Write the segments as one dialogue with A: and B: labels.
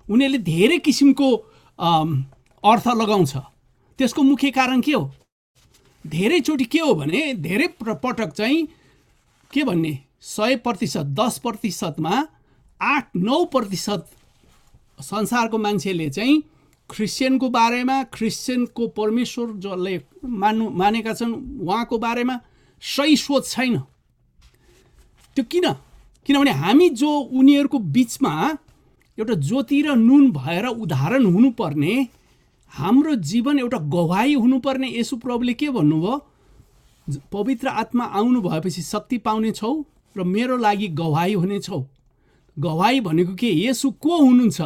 A: उनीहरूले धेरै किसिमको अर्थ लगाउँछ। त्यसको मुख्य कारण के हो? धेरैचोटि के हो भने धेरै पटक चाहिँ के भन्ने 100% 10%मा 8-9% संसारको मान्छेले चाहिँ क्रिस्चियनको बारेमा, क्रिस्चियनको परमेश्वर जसले मानेका छन् उहाँको बारेमा सही सोच छैन। त्यो किनभने हामी जो उनीहरूको बिचमा एउटा ज्योति र नुन भएर उदाहरण हुनुपर्ने, हाम्रो जीवन एउटा गवाही हुनुपर्ने, येशू प्रभुले के भन्नुभयो? पवित्र आत्मा आउनु भएपछि शक्ति पाउने छौ र मेरो लागि गवाही हुने छौ। गवाही भनेको के? येशू को हुनुहुन्छ?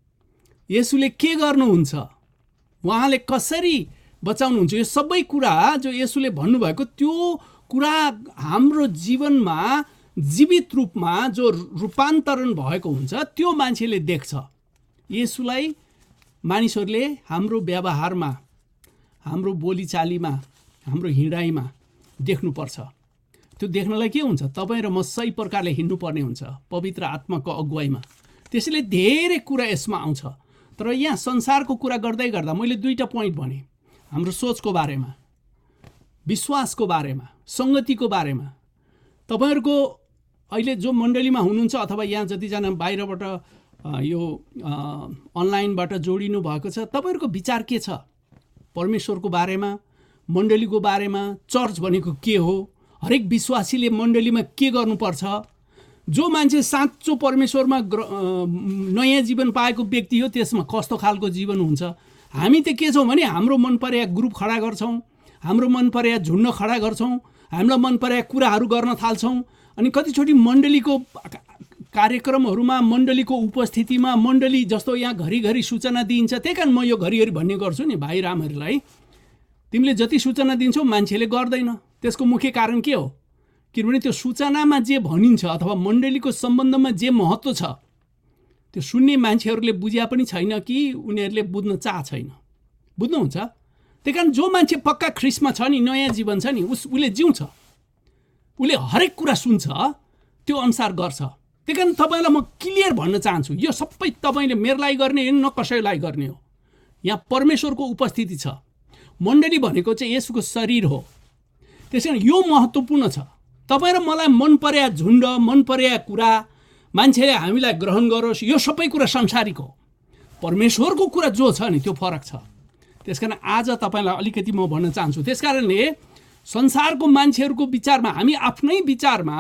A: येशूले के गर्नुहुन्छ? उहाँले कसरी बचाउनुहुन्छ? यो सबै कुरा जो येशूले भन्नुभएको त्यो कुरा हाम्रो जीवनमा जीवित रूपमा जो रूपान्तरण भएको हुन्छ त्यो मान्छेले देख्छ। येशूलाई मानिसहरूले हाम्रो व्यवहारमा, हाम्रो बोलीचालीमा, हाम्रो हिँडाइमा देख्नुपर्छ। त्यो देख्नलाई के हुन्छ? तपाईँ र म सही प्रकारले हिँड्नुपर्ने हुन्छ पवित्र आत्माको अगुवाईमा। त्यसैले धेरै कुरा यसमा आउँछ। तर यहाँ संसारको कुरा गर्दै गर्दा मैले 2टा पोइन्ट भने, हाम्रो सोचको बारेमा, विश्वासको बारेमा, सङ्गतिको बारेमा। तपाईँहरूको अहिले जो मण्डलीमा हुनुहुन्छ अथवा यहाँ जतिजना बाहिरबाट यो अनलाइनबाट जोडिनु भएको छ, तपाईँहरूको विचार के छ परमेश्वरको बारेमा, मण्डलीको बारेमा? चर्च भनेको के हो? हरेक विश्वासीले मण्डलीमा के गर्नुपर्छ? जो मान्छे साँचो परमेश्वरमा नयाँ जीवन पाएको व्यक्ति हो त्यसमा कस्तो खालको जीवन हुन्छ? हामी त के छौँ भने हाम्रो मन परेका ग्रुप खडा गर्छौँ, हाम्रो मन परेका झुन्ड खडा गर्छौँ, हामीलाई मन परेका कुराहरू गर्न थाल्छौँ। अनि कतिचोटि मण्डलीको कार्यक्रमहरूमा, मण्डलीको उपस्थितिमा, मण्डली जस्तो यहाँ घरिघरि सूचना दिइन्छ, त्यही कारण म यो घरिघरि भन्ने गर्छु नि भाइ रामहरूलाई, तिमीले जति सूचना दिन्छौ मान्छेले गर्दैन। त्यसको मुख्य कारण के हो? किनभने त्यो सूचनामा जे भनिन्छ अथवा मण्डलीको सम्बन्धमा जे महत्त्व छ त्यो सुन्ने मान्छेहरूले बुझ्या पनि छैन कि उनीहरूले बुझ्न चाह छैन। बुझ्नुहुन्छ? त्यही कारण जो मान्छे पक्का ख्रिस्टमा छ नि, नयाँ जीवन छ नि, उसले जिउँछ, उसले हरेक कुरा सुन्छ, त्यो अनुसार गर्छ। त्यही कारण तपाईँलाई म क्लियर भन्न चाहन्छु, यो सबै तपाईँले मेरो लागि गर्ने होइन, न कसैलाई गर्ने हो। यहाँ परमेश्वरको उपस्थिति छ। मण्डली भनेको चाहिँ येशूको शरीर हो। त्यसै कारण यो महत्त्वपूर्ण छ। तपाईँ र मलाई मन परेका झुन्ड, मन परेका कुरा मान्छेले हामीलाई ग्रहण गरोस्, यो सबै कुरा सांसारिक हो। परमेश्वरको कुरा जो छ नि त्यो फरक छ। त्यसकारण आज तपाईँलाई अलिकति म भन्न चाहन्छु। त्यसकारणले संसारको मान्छेहरूको विचारमा, हामी आफ्नै विचारमा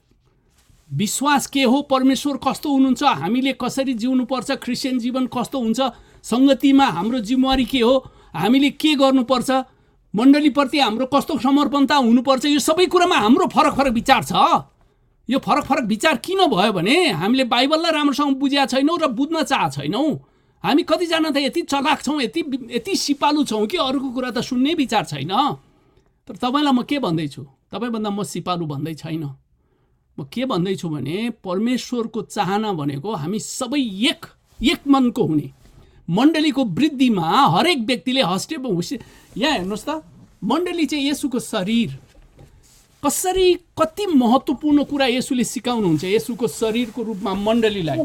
A: विश्वास के हो, परमेश्वर कस्तो हुनुहुन्छ, हामीले कसरी जिउनुपर्छ, क्रिस्चियन जीवन कस्तो हुन्छ, सङ्गतिमा हाम्रो जिम्मेवारी के हो, हामीले के गर्नुपर्छ, मण्डलीप्रति हाम्रो कस्तो समर्पणता हुनुपर्छ, यो सबै कुरामा हाम्रो फरक फरक विचार छ। यो फरक फरक विचार किन भयो भने हामीले बाइबललाई राम्रोसँग बुझेका छैनौँ र बुझ्न चाह छैनौँ। हामी कतिजना त यति चलाक छौँ, यति सिपालु छौँ कि अरूको कुरा त सुन्ने विचार छैन। तर तपाईँलाई म के भन्दैछु? तपाईँभन्दा म सिपालु भन्दै छैन। म के भन्दैछु भने परमेश्वरको चाहना भनेको हामी सबै एक मनको हुने, मण्डलीको वृद्धिमा हरेक व्यक्तिले हस्टे यहाँ हेर्नुहोस् त, मण्डली चाहिँ येशूको शरीर। कसरी कति महत्त्वपूर्ण कुरा येशूले सिकाउनुहुन्छ येशूको शरीरको रूपमा मण्डलीलाई।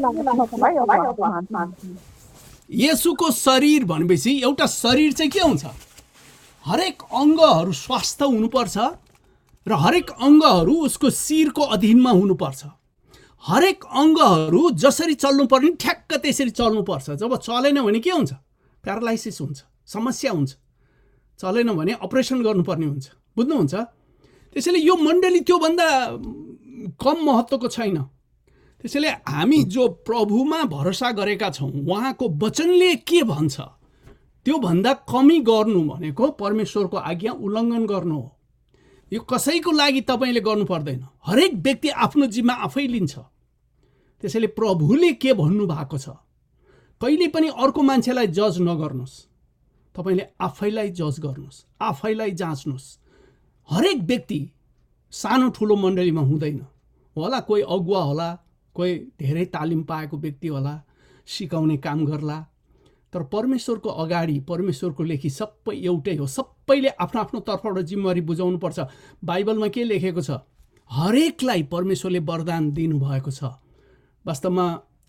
A: येशूको शरीर भनेपछि एउटा शरीर चाहिँ के हुन्छ? हरेक अङ्गहरू स्वस्थ हुनुपर्छ र हरेक अङ्गहरू उसको शिरको अधीनमा हुनुपर्छ। हरेक अङ्गहरू जसरी चल्नुपर्ने ठ्याक्क त्यसरी चल्नुपर्छ। जब चलेन भने के हुन्छ? प्यारालाइसिस हुन्छ, समस्या हुन्छ। चलेन भने अपरेसन गर्नुपर्ने हुन्छ। बुझ्नुहुन्छ? त्यसैले यो मण्डली त्योभन्दा कम महत्त्वको छैन। त्यसैले हामी जो प्रभुमा भरोसा गरेका छौँ, उहाँको वचनले के भन्छ त्योभन्दा कमी गर्नु भनेको परमेश्वरको आज्ञा उल्लङ्घन गर्नु हो। यो कसैको लागि तपाईँले गर्नु पर्दैन। हरेक व्यक्ति आफ्नो जिम्मा आफै लिन्छ। त्यसैले प्रभुले के भन्नुभएको छ, कहिले पनि अर्को मान्छेलाई जज नगर्नुहोस्। तपाईँले आफैलाई जज गर्नुहोस्, आफैलाई जाँच्नुहोस्। हरेक व्यक्ति सानो ठुलो मण्डलीमा हुँदैन होला। कोही अगुवा होला, कोही धेरै तालिम पाएको व्यक्ति होला, सिकाउने काम गर्ला। तर परमेश्वरको अगाडि परमेश्वरको लेखी सबै एउटै हो। सबैले आफ्नो आफ्नो तर्फबाट जिम्मेवारी बुझाउनुपर्छ। बाइबलमा के लेखेको छ? हरेकलाई परमेश्वरले वरदान दिनुभएको छ। वास्तवमा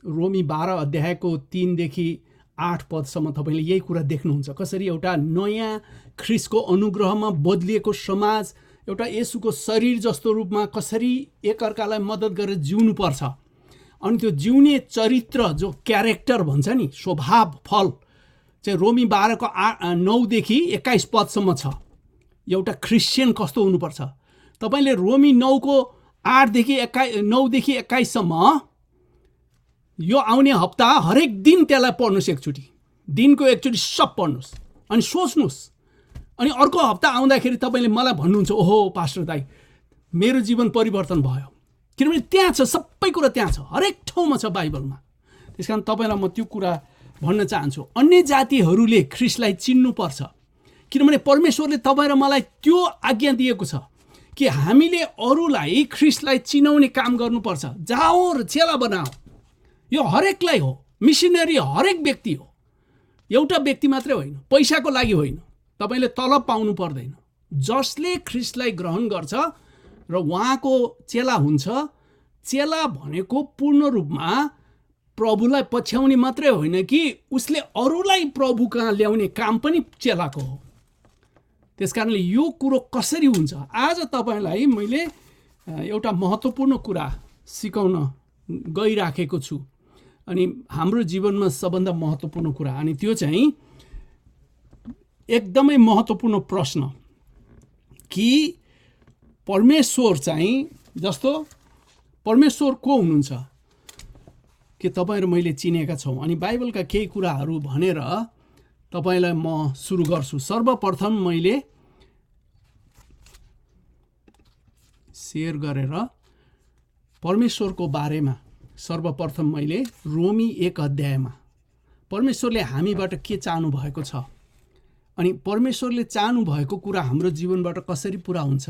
A: रोमी 12 अध्यायको 3 देखि 8 पदसम्म तपाईँले यही कुरा देख्नुहुन्छ। कसरी एउटा नयाँ ख्रिस्टको अनुग्रहमा बदलिएको समाज एउटा येशूको शरीर जस्तो रूपमा कसरी एकअर्कालाई मद्दत गरेर जिउनुपर्छ। अनि त्यो जिउने चरित्र जो क्यारेक्टर भन्छ नि, स्वभाव फल चाहिँ रोमी 12 को 9 देखि 21 पदसम्म छ। एउटा क्रिस्चियन कस्तो हुनुपर्छ। तपाईँले रोमी 9 को 8 देखि 9 देखि 21 सम्म यो आउने हप्ता हरेक दिन त्यसलाई पढ्नुहोस्, एकचोटि दिनको एकचोटि सब पढ्नुहोस् अनि सोच्नुहोस्। अनि अर्को हप्ता आउँदाखेरि तपाईँले मलाई भन्नुहुन्छ, ओहो पास्टर दाइ मेरो जीवन परिवर्तन भयो, किनभने त्यहाँ छ, सबै कुरा त्यहाँ छ, हरेक ठाउँमा छ बाइबलमा। त्यस कारण तपाईँलाई म त्यो कुरा भन्न चाहन्छु, अन्य जातिहरूले ख्रिस्टलाई चिन्नुपर्छ, किनभने परमेश्वरले तपाईँ र मलाई त्यो आज्ञा दिएको छ कि हामीले अरूलाई ख्रिस्टलाई चिनाउने काम गर्नुपर्छ। जाओ र चेला बनाओ, यो हरेकलाई हो, मिसनरी हरेक व्यक्ति हो, एउटा व्यक्ति मात्रै होइन, पैसाको लागि होइन, तपाईँले तलब पाउनु पर्दैन। जसले ख्रिस्टलाई ग्रहण गर्छ र उहाँको चेला हुन्छ, चेला भनेको पूर्ण रूपमा प्रभुलाई पछ्याउने मात्रै होइन कि उसले अरूलाई प्रभु कहाँ ल्याउने काम पनि चेलाको हो। त्यस कारणले यो कुरो कसरी हुन्छ, आज तपाईँलाई मैले एउटा महत्त्वपूर्ण कुरा सिकाउन गइराखेको छु। अनि हाम्रो जीवनमा सबभन्दा महत्त्वपूर्ण कुरा, अनि त्यो चाहिँ एकदमै महत्त्वपूर्ण प्रश्न कि परमेश्वर चाहिँ, जस्तो परमेश्वर को हुनुहुन्छ कि तपाईँ र मैले चिनेका छौँ। अनि बाइबलका केही कुराहरू भनेर तपाईँलाई म सुरु गर्छु। सर्वप्रथम मैले सेयर गरेर परमेश्वरको बारेमा सर्वप्रथम मैले रोमी 1 अध्यायमा परमेश्वरले हामीबाट के चाहनु भएको छ अनि परमेश्वरले चाहनु भएको कुरा हाम्रो जीवनबाट कसरी पुरा हुन्छ।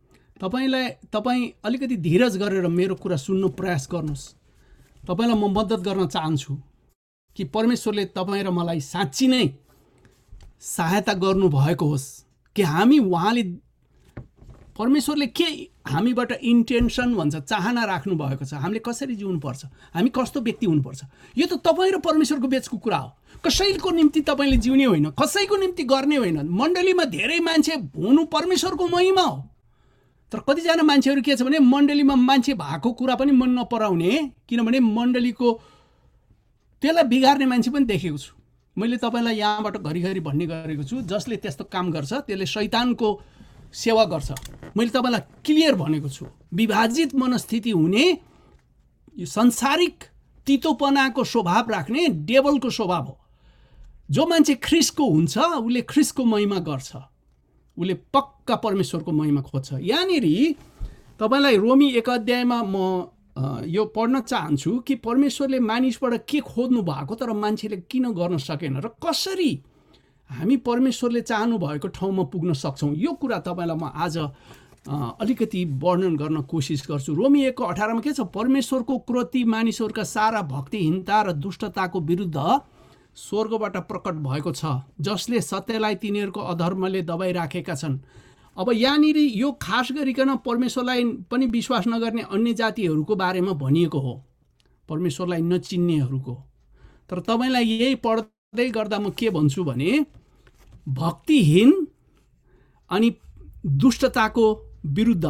A: तपाईँ अलिकति धीरज गरेर मेरो कुरा सुन्नु प्रयास गर्नुहोस्। तपाईँलाई म मद्दत गर्न चाहन्छु कि परमेश्वरले तपाईँ र मलाई साँच्ची नै सहायता गर्नुभएको होस् कि हामी उहाँले परमेश्वरले के हामीबाट इन्टेन्सन भन्छ, चाहना राख्नु भएको छ, हामीले कसरी जिउनुपर्छ, हामी कस्तो व्यक्ति हुनुपर्छ। यो त तपाईँ र परमेश्वरको बीचको कुरा हो। कसैको निम्ति तपाईँले जिउने होइन, कसैको निम्ति गर्ने होइन। मण्डलीमा धेरै मान्छे हुनु परमेश्वरको महिमा हो, तर कतिजना मान्छेहरू के छ भने मण्डलीमा मान्छे भएको कुरा पनि मन नपराउने, किनभने मण्डलीको त्यसलाई बिगार्ने मान्छे पनि देखेको छु मैले। तपाईँलाई यहाँबाट घरिघरि भन्ने गरेको छु, जसले त्यस्तो काम गर्छ त्यसले शैतानको सेवा गर्छ। मैले तपाईँलाई क्लियर भनेको छु, विभाजित मनस्थिति हुने, यो संसारिक तितोपनाको स्वभाव राख्ने डेभलको स्वभाव हो। जो मान्छे ख्रिस्टको हुन्छ उसले ख्रिस्टको महिमा गर्छ, उसले पक्का परमेश्वरको महिमा खोज्छ। यहाँनिर तपाईँलाई रोमी 1 अध्यायमा म यो पढ्न चाहन्छु कि परमेश्वरले मानिसबाट के खोज्नु भएको तर मान्छेले किन गर्न सकेन र कसरी हामी परमेश्वरले चाहनु भएको ठाउँमा पुग्न सक्छौँ। यो कुरा तपाईँलाई म आज अलिकति वर्णन गर्न कोसिस गर्छु। रोमी 1 को 18 मा के छ, परमेश्वरको क्रोधी मानिसहरूका सारा भक्तिहीनता र दुष्टताको विरुद्ध स्वर्गबाट प्रकट भएको छ, जसले सत्यलाई तिनीहरूको अधर्मले दबाइराखेका छन्। अब यहाँनिर यो खास गरिकन परमेश्वरलाई पनि विश्वास नगर्ने अन्य जातिहरूको बारेमा भनिएको हो, परमेश्वरलाई नचिन्नेहरूको। तर तपाईँलाई यही पढ्दै गर्दा म के भन्छु भने भक्तिहीन अनि दुष्टताको विरुद्ध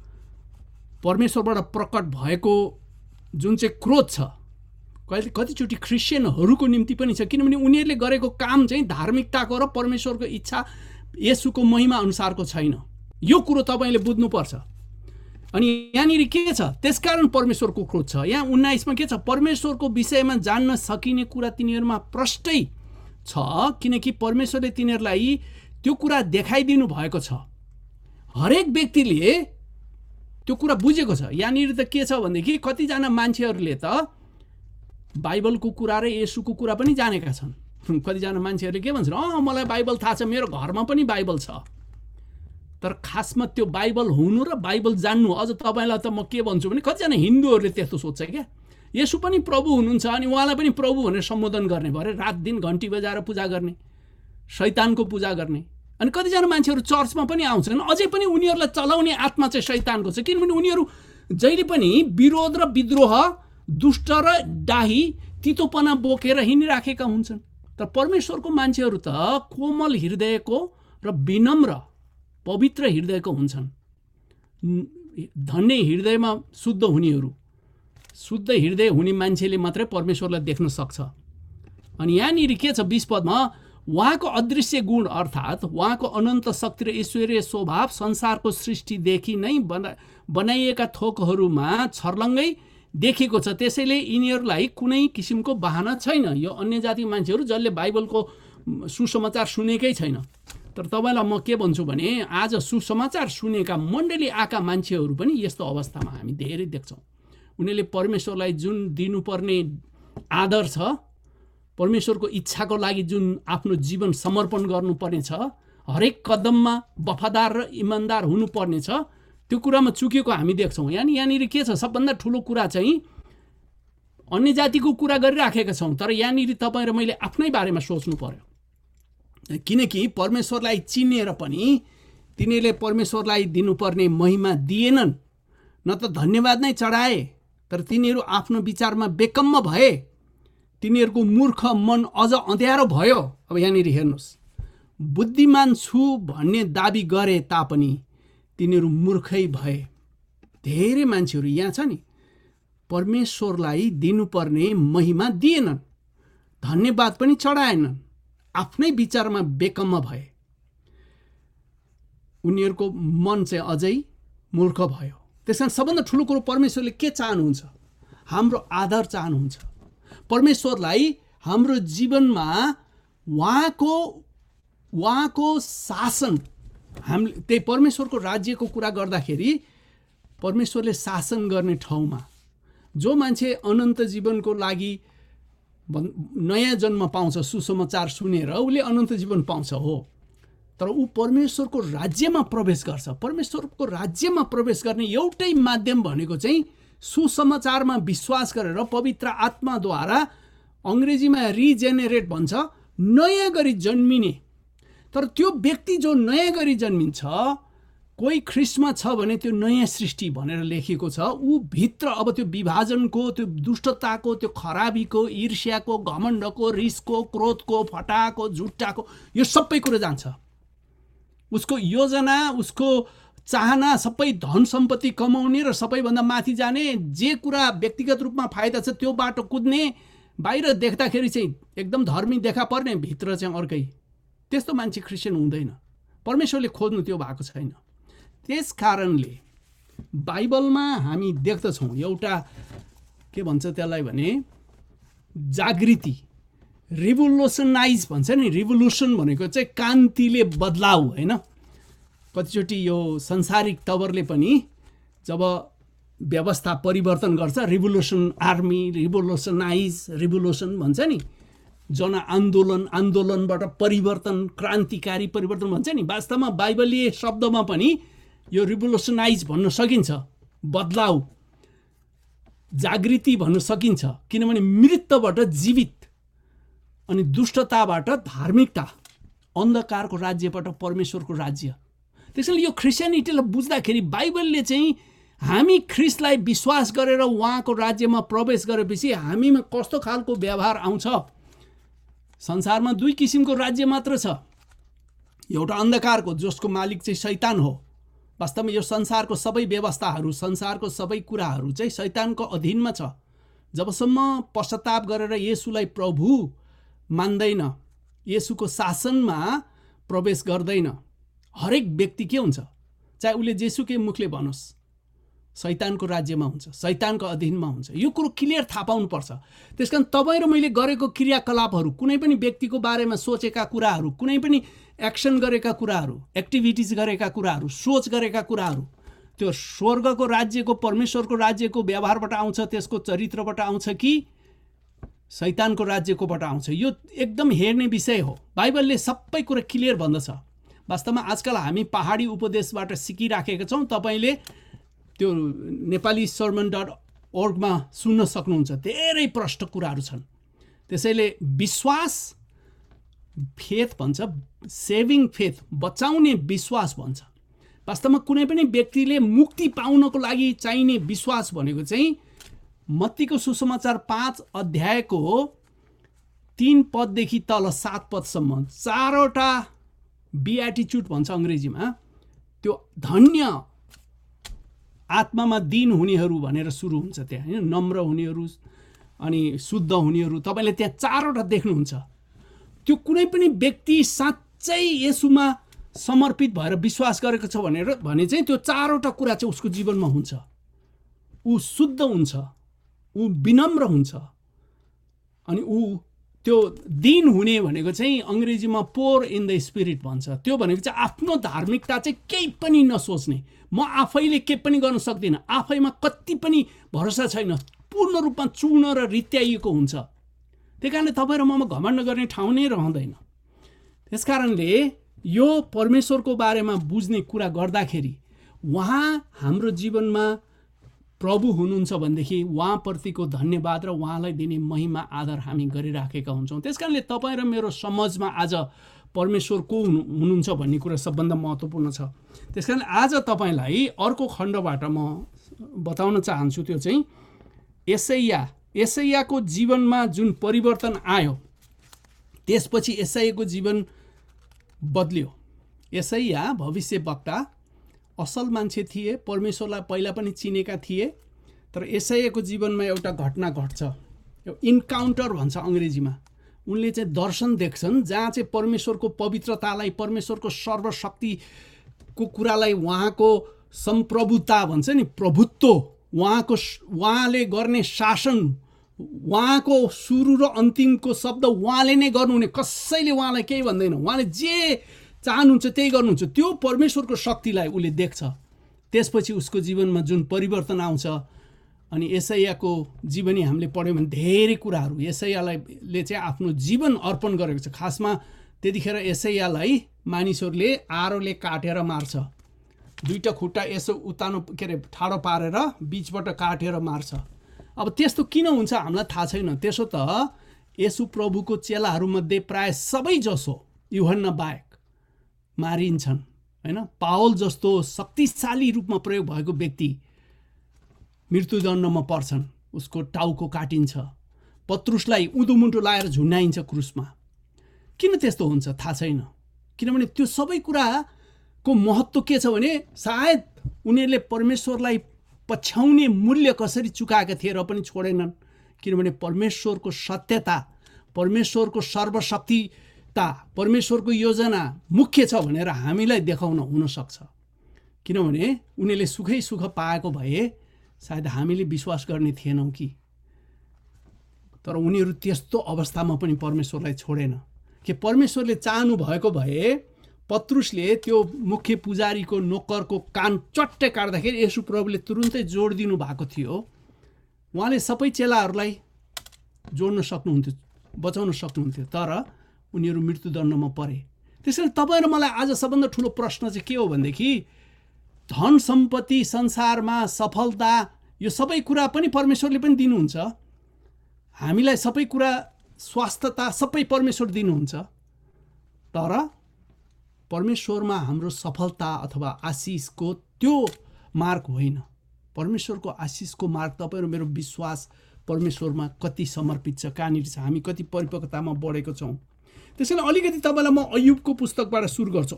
A: परमेश्वरबाट प्रकट भएको जुन चाहिँ क्रोध छ, कतिचोटि क्रिस्चियनहरूको निम्ति पनि छ, किनभने उनीहरूले गरेको काम चाहिँ धार्मिकताको र परमेश्वरको इच्छा येशूको महिमा अनुसारको छैन। यो कुरो तपाईँले बुझ्नुपर्छ। अनि यहाँनिर के छ, त्यसकारण परमेश्वरको क्रोध छ। यहाँ 19 मा के छ, परमेश्वरको विषयमा जान्न सकिने कुरा तिनीहरूमा प्रष्टै छ, किनकि परमेश्वरले तिनीहरूलाई त्यो कुरा देखाइदिनु भएको छ। हरेक व्यक्तिले त्यो कुरा बुझेको छ। यहाँनिर त के छ भनेदेखि कतिजना मान्छेहरूले त बाइबलको कुरा र येशूको कुरा पनि जानेका छन्। कतिजना मान्छेहरूले के भन्छन्, मलाई बाइबल थाहा छ, मेरो घरमा पनि बाइबल छ। तर खासमा त्यो बाइबल हुनु र बाइबल जान्नु, अझ तपाईँलाई त म के भन्छु भने कतिजना हिन्दूहरूले त्यस्तो सोध्छ क्या, येशू पनि प्रभु हुनुहुन्छ अनि उहाँलाई पनि प्रभु भनेर सम्बोधन गर्ने भरे रात दिन घन्टी बजाएर पूजा गर्ने, शैतानको पूजा गर्ने। अनि कतिजना मान्छेहरू चर्चमा पनि आउँछन्, अझै पनि उनीहरूलाई चलाउने आत्मा चाहिँ शैतानको छ, किनभने उनीहरू जहिले पनि विरोध र विद्रोह दुष्ट र डाही तितोपना बोकेर हिँडिराखेका हुन्छन्। तर परमेश्वरको मान्छेहरू त कोमल हृदयको र विनम्र पवित्र हृदयको हुन्छन्। धन्य हृदयमा शुद्ध हुनेहरू, शुद्ध हृदय हुने मान्छेले मात्रै परमेश्वरलाई देख्न सक्छ। अनि यहाँनिर के छ 20 पदमा, उहाँको अदृश्य गुण अर्थात् उहाँको अनन्त शक्ति र ईश्वरीय स्वभाव संसारको सृष्टिदेखि नै बनाइएका थोकहरूमा छर्लङ्गै देखेको छ। त्यसैले यिनीहरूलाई कुनै किसिमको बहाना छैन। यो अन्य जातिको मान्छेहरू जसले बाइबलको सुसमाचार सुनेकै छैन। तर तपाईँलाई म के भन्छु भने आज सुसमाचार सुनेका मण्डली आएका मान्छेहरू पनि यस्तो अवस्थामा हामी धेरै देख्छौँ। उनीहरूले परमेश्वरलाई जुन दिनुपर्ने आदर छ, परमेश्वरको इच्छाको लागि जुन आफ्नो जीवन समर्पण गर्नुपर्ने छ, हरेक कदममा वफादार र इमान्दार हुनुपर्ने छ, त्यो कुरामा चुकेको हामी देख्छौँ। यहाँनिर के छ, सबभन्दा ठुलो कुरा चाहिँ अन्य जातिको कुरा गरिराखेका छौँ। तर यहाँनिर तपाईँ र मैले आफ्नै बारेमा सोच्नु पर्यो। किनकि परमेश्वरलाई चिनेर पनि तिनीहरूले परमेश्वरलाई दिनुपर्ने महिमा दिएनन्, न त धन्यवाद नै चढाए। तर तिनीहरू आफ्नो विचारमा बेकम्म भए, तिनीहरूको मूर्ख मन अझ अँध्यारो भयो। अब यहाँनिर हेर्नुहोस्, बुद्धिमान छु भन्ने दाबी गरे तापनि तिनीहरू मूर्खै भए। धेरै मान्छेहरू यहाँ छ नि, परमेश्वरलाई दिनुपर्ने महिमा दिएनन्, धन्यवाद पनि चढाएनन्, आफ्नै विचारमा बेकम्म भए। उनीहरूको मन चाहिँ अझै मूर्ख भयो। त्यसकारण सबभन्दा ठुलो कुरो परमेश्वरले के चाहनुहुन्छ? हाम्रो आदर चाहनुहुन्छ। परमेश्वरलाई हाम्रो जीवनमा उहाँको शासन, हामीले त्यही परमेश्वरको राज्यको कुरा गर्दाखेरि परमेश्वरले शासन गर्ने ठाउँमा जो मान्छे अनन्त जीवनको लागि नयाँ जन्म पाउँछ, सुसमाचार सुनेर उसले अनन्त जीवन पाउँछ हो। तर ऊ परमेश्वरको राज्यमा प्रवेश गर्छ। परमेश्वरको राज्यमा प्रवेश गर्ने एउटै माध्यम भनेको चाहिँ सुसमाचारमा विश्वास गरेर पवित्र आत्माद्वारा, अङ्ग्रेजीमा रिजेनेरेट भन्छ, नयाँ गरी जन्मिने। तर त्यो व्यक्ति जो नयाँ गरी जन्मिन्छ, कोही ख्रिस्टमा छ भने त्यो नयाँ सृष्टि भनेर लेखिएको छ। ऊ भित्र अब त्यो विभाजनको, त्यो दुष्टताको, त्यो खराबीको, ईर्ष्याको, घमण्डको, रिसको, क्रोधको, फटाको, झुट्टाको, यो सबै कुरो जान्छ। उसको योजना, उसको चाहना सबै धन सम्पत्ति कमाउने र सबैभन्दा माथि जाने, जे कुरा व्यक्तिगत रूपमा फाइदा छ त्यो बाटो कुद्ने, बाहिर देख्दाखेरि चाहिँ एकदम धर्मी देखा पर्ने, भित्र चाहिँ अर्कै। त्यस्तो मान्छे क्रिस्चियन हुँदैन। परमेश्वरले खोज्नु त्यो भएको छैन। त्यस कारणले बाइबलमा हामी देख्दछौँ एउटा के भन्छ त्यसलाई भने जागृति, रिभोल्युसनाइज भन्छ नि। रिभोल्युसन भनेको चाहिँ क्रान्तिले बदलाउ होइन। कतिचोटि यो संसारिक तवरले पनि जब व्यवस्था परिवर्तन गर्छ, रिभोल्युसन आर्मी, रिभोल्युसनाइज, रिभोल्युसन भन्छ नि, आन्दोलनबाट परिवर्तन, क्रान्तिकारी परिवर्तन भन्छ नि। वास्तवमा बाइबलीय शब्दमा पनि यो रिभोल्युसनाइज भन्न सकिन्छ, बदलाउ, जागृति भन्न सकिन्छ। किनभने मृत्युबाट जीवित अनि दुष्टताबाट धार्मिकता, अन्धकारको राज्यबाट परमेश्वरको राज्य। त्यसैले यो क्रिस्चियनिटीलाई बुझ्दाखेरि बाइबलले चाहिँ हामी ख्रिस्टलाई विश्वास गरेर उहाँको राज्यमा प्रवेश गरेपछि हामीमा कस्तो खालको व्यवहार आउँछ। संसारमा दुई किसिमको राज्य मात्र छ। एउटा अन्धकारको, जसको मालिक चाहिँ शैतान हो। वास्तवमा यो संसारको सबै व्यवस्थाहरू, संसारको सबै कुराहरू चाहिँ शैतानको अधीनमा छ। जबसम्म पश्चाताप गरेर येशूलाई प्रभु मान्दैन, येशूको शासनमा प्रवेश गर्दैन, हरेक व्यक्ति के हुन्छ, चाहे उसले जेसुकै मुखले भनोस्, शैतानको राज्यमा हुन्छ, शैतानको अधीनमा हुन्छ। यो कुरो क्लियर थाहा पाउनुपर्छ। त्यसकारण तपाईँ र मैले गरेको क्रियाकलापहरू, कुनै पनि व्यक्तिको बारेमा सोचेका कुराहरू, कुनै पनि एक्सन गरेका कुराहरू, एक्टिभिटिज गरेका कुराहरू, सोच गरेका कुराहरू, त्यो स्वर्गको राज्यको, परमेश्वरको राज्यको व्यवहारबाट आउँछ, त्यसको चरित्रबाट आउँछ कि शैतानको राज्यकोबाट आउँछ। यो एकदम हेर्ने विषय हो। बाइबलले सबै कुरा क्लियर भन्दछ। वास्तवमा आजकल हामी पहाडी उपदेशबाट सिकिराखेका छौँ। तपाईँले त्यो नेपाली sermon.org सुन्न सक्नुहुन्छ। धेरै प्रष्ट कुराहरू छन्। त्यसैले विश्वास, फेथ भन्छ, सेभिङ फेथ, बचाउने विश्वास भन्छ। वास्तवमा कुनै पनि व्यक्तिले मुक्ति पाउनको लागि चाहिने विश्वास भनेको चाहिँ मत्तीको सुसमाचार 5 अध्यायको 3 पददेखि तल 7 पदसम्म 4वटा बिएटिट्युड भन्छ अङ्ग्रेजीमा, त्यो धन्य आत्मामा दीन हुनेहरू भनेर सुरु हुन्छ त्यहाँ, हैन? नम्र हुनेहरू अनि शुद्ध हुनेहरू, तपाईँले त्यहाँ 4वटा देख्नुहुन्छ। त्यो कुनै पनि व्यक्ति साँच्चै येशूमा समर्पित भएर विश्वास गरेको छ भने चाहिँ त्यो 4वटा कुरा चाहिँ उसको जीवनमा हुन्छ। ऊ शुद्ध हुन्छ, ऊ विनम्र हुन्छ, अनि ऊ त्यो दीन हुने भनेको चाहिँ अङ्ग्रेजीमा पोर इन द स्पिरिट भन्छ। त्यो भनेको चाहिँ आफ्नो धार्मिकता चाहिँ केही पनि नसोच्ने, म आफैले केही पनि गर्न सक्दिनँ, आफैमा कति पनि भरोसा छैन, पूर्ण रूपमा चूर्ण र रित्याइएको हुन्छ। त्यही कारणले तपाईँ र ममा घमण्ड गर्ने ठाउँ नै रहँदैन। त्यस कारणले यो परमेश्वरको बारेमा बुझ्ने कुरा गर्दाखेरि उहाँ हाम्रो जीवनमा प्रभु हुनुहुन्छ भनेदेखि उहाँप्रतिको धन्यवाद र उहाँलाई दिने महिमा आदर हामी गरिराखेका हुन्छौँ। त्यस कारणले तपाईँ र मेरो समाजमा आज परमेश्वर को हुनुहुन्छ भन्ने कुरा सबभन्दा महत्त्वपूर्ण छ। त्यस कारण आज तपाईँलाई अर्को खण्डबाट म बताउन चाहन्छु, त्यो चाहिँ एसाइयाको जीवनमा जुन परिवर्तन आयो त्यसपछि एसाइयाको जीवन बदल्यो। एसाइया भविष्यवक्ता असल मान्छे थिए, परमेश्वरलाई पहिला पनि चिनेका थिए, तर एसाइयाको जीवनमा एउटा घटना घट्छ, इन्काउन्टर भन्छ अङ्ग्रेजीमा। उनले चाहिँ दर्शन देख्छन् जहाँ चाहिँ परमेश्वरको पवित्रतालाई, परमेश्वरको सर्वशक्तिको कुरालाई, उहाँको सम्प्रभुता भन्छ नि, प्रभुत्व, उहाँले गर्ने शासन, उहाँको सुरु र अन्तिमको शब्द उहाँले नै गर्नुहुने, कसैले उहाँलाई केही भन्दैन, उहाँले जे चाहनुहुन्छ त्यही गर्नुहुन्छ, त्यो परमेश्वरको शक्तिलाई उसले देख्छ। त्यसपछि उसको जीवनमा जुन परिवर्तन आउँछ, अनि एसाइयाको जीवनी हामीले पढ्यौँ भने धेरै कुराहरू एसाइयाले चाहिँ आफ्नो जीवन अर्पण गरेको छ। खासमा त्यतिखेर एसाइयालाई मानिसहरूले आरोले काटेर मार्छ, दुईटा खुट्टा यसो उतानो ठाडो पारेर बिचबाट काटेर मार्छ। अब त्यस्तो किन हुन्छ हामीलाई थाहा छैन। त्यसो त येशू प्रभुको चेलाहरूमध्ये प्राय सबै जसो यूहन्ना बाहेक मारिन्छन्, हैन? पावल जस्तो शक्तिशाली रूपमा प्रयोग भएको व्यक्ति मृत्युदण्डमा पर्छन्, उसको टाउको काटिन्छ, पत्रुसलाई उँधोमुन्टो लाएर झुन्डाइन्छ क्रुसमा। किन त्यस्तो हुन्छ थाहा छैन, किनभने त्यो सबै कुराको महत्त्व के छ भने सायद उनीहरूले परमेश्वरलाई पछ्याउने मूल्य कसरी चुकाएका थिए र पनि छोडेनन्, किनभने परमेश्वरको सत्यता, परमेश्वरको सर्वशक्तिता, परमेश्वरको योजना मुख्य छ भनेर हामीलाई देखाउन हुनसक्छ। किनभने उनीहरूले सुखै सुख पाएको भए सायद हामीले विश्वास गर्ने थिएनौँ कि, तर उनीहरू त्यस्तो अवस्थामा पनि परमेश्वरलाई छोडेन। कि परमेश्वरले चाहनु भएको भए पत्रुसले त्यो मुख्य पुजारीको नोकरको कान चट्टै काट्दाखेरि येशू प्रभुले तुरुन्तै जोडिदिनु भएको थियो। उहाँले सबै चेलाहरूलाई जोड्न सक्नुहुन्थ्यो, बचाउन सक्नुहुन्थ्यो, तर उनीहरू मृत्युदण्डमा परे। त्यसैले तपाईँ र मलाई आज सबभन्दा ठुलो प्रश्न चाहिँ के हो भनेदेखि, धन सम्पत्ति, संसारमा सफलता, यो सबै कुरा पनि परमेश्वरले पनि दिनुहुन्छ, हामीलाई सबै कुरा, स्वास्थ्यता सबै परमेश्वर दिनुहुन्छ, तर परमेश्वरमा हाम्रो सफलता अथवा आशिषको त्यो मार्ग होइन। परमेश्वरको आशिषको मार्ग तपाईँ र मेरो विश्वास परमेश्वरमा कति समर्पित छ, कहाँनिर छ, हामी कति परिपक्वतामा बढेको छौँ। त्यसैले अलिकति तपाईँलाई म अयुबको पुस्तकबाट सुरु गर्छु।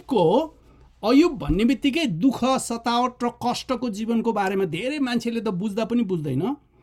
A: अयुब भन्ने बित्तिकै दुःख, सतावट र कष्टको जीवनको बारेमा धेरै मान्छेले त बुझ्दा पनि बुझ्दैन।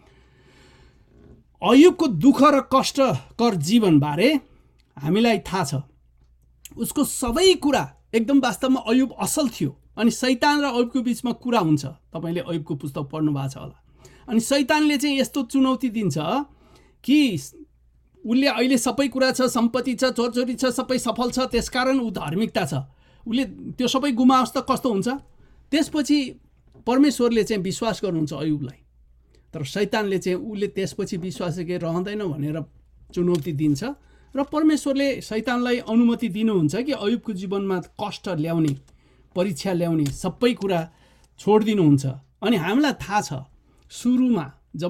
A: अयुबको दुःख र कष्टकर जीवनबारे हामीलाई थाहा छ। उसको सबै कुरा एकदम वास्तवमा अयुब असल थियो, अनि शैतान र अयुबको बिचमा कुरा हुन्छ। तपाईँले अयुबको पुस्तक पढ्नु भएको छ होला। अनि शैतानले चाहिँ यस्तो चुनौती दिन्छ कि उसले अहिले सबै कुरा छ, सम्पत्ति छ, छोरछोरी छ, सबै सफल छ, त्यसकारण ऊ धार्मिकता छ, उसले त्यो सबै गुमाओस् त कस्तो हुन्छ। त्यसपछि परमेश्वरले चाहिँ विश्वास गर्नुहुन्छ अयुबलाई, तर शैतानले चाहिँ उसले त्यसपछि विश्वास के रहँदैन भनेर चुनौती दिन्छ, र परमेश्वरले शैतानलाई अनुमति दिनुहुन्छ कि अयुबको जीवनमा कष्ट ल्याउने, परीक्षा ल्याउने सबै कुरा छोडिदिनुहुन्छ। अनि हामीलाई थाहा छ सुरुमा जब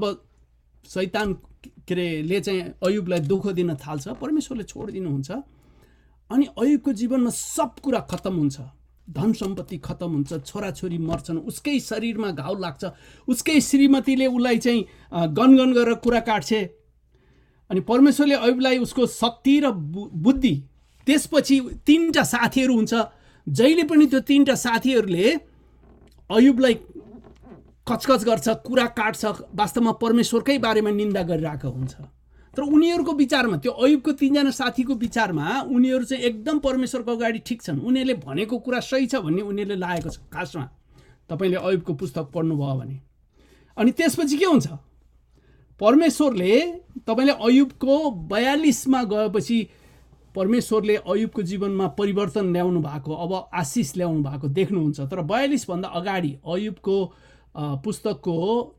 A: शैतानले चाहिँ अयुबलाई दुःख दिन थाल्छ, परमेश्वरले छोडिदिनुहुन्छ, अनि अयुबको जीवनमा सब कुरा खत्तम हुन्छ। धन सम्पत्ति खतम हुन्छ, छोराछोरी मर्छन्, उसकै शरीरमा घाउ लाग्छ, उसकै श्रीमतीले उसलाई चाहिँ गनगन गरेर कुरा काट्छे। अनि परमेश्वरले अयुबलाई उसको शक्ति र बुद्धि, त्यसपछि 3टा साथीहरू हुन्छ, जहिले पनि त्यो 3टा साथीहरूले अयुबलाई कचकच गर्छ, कुरा काट्छ, वास्तवमा परमेश्वरकै बारेमा निन्दा गरिरहेको हुन्छ। तर उनीहरूको विचारमा, त्यो अयुबको 3जना साथीको विचारमा उनीहरू चाहिँ एकदम परमेश्वरको अगाडि ठिक छन्, उनीहरूले भनेको कुरा सही छ भन्ने उनीहरूले लागेको छ। खासमा तपाईँले अयुबको पुस्तक पढ्नुभयो भने। अनि त्यसपछि के हुन्छ, परमेश्वरले तपाईँले अयुबको 42मा गएपछि परमेश्वरले अयुबको जीवनमा परिवर्तन ल्याउनु भएको, अब आशिष ल्याउनु भएको देख्नुहुन्छ। तर 42 भन्दा अगाडि अयुबको पुस्तकको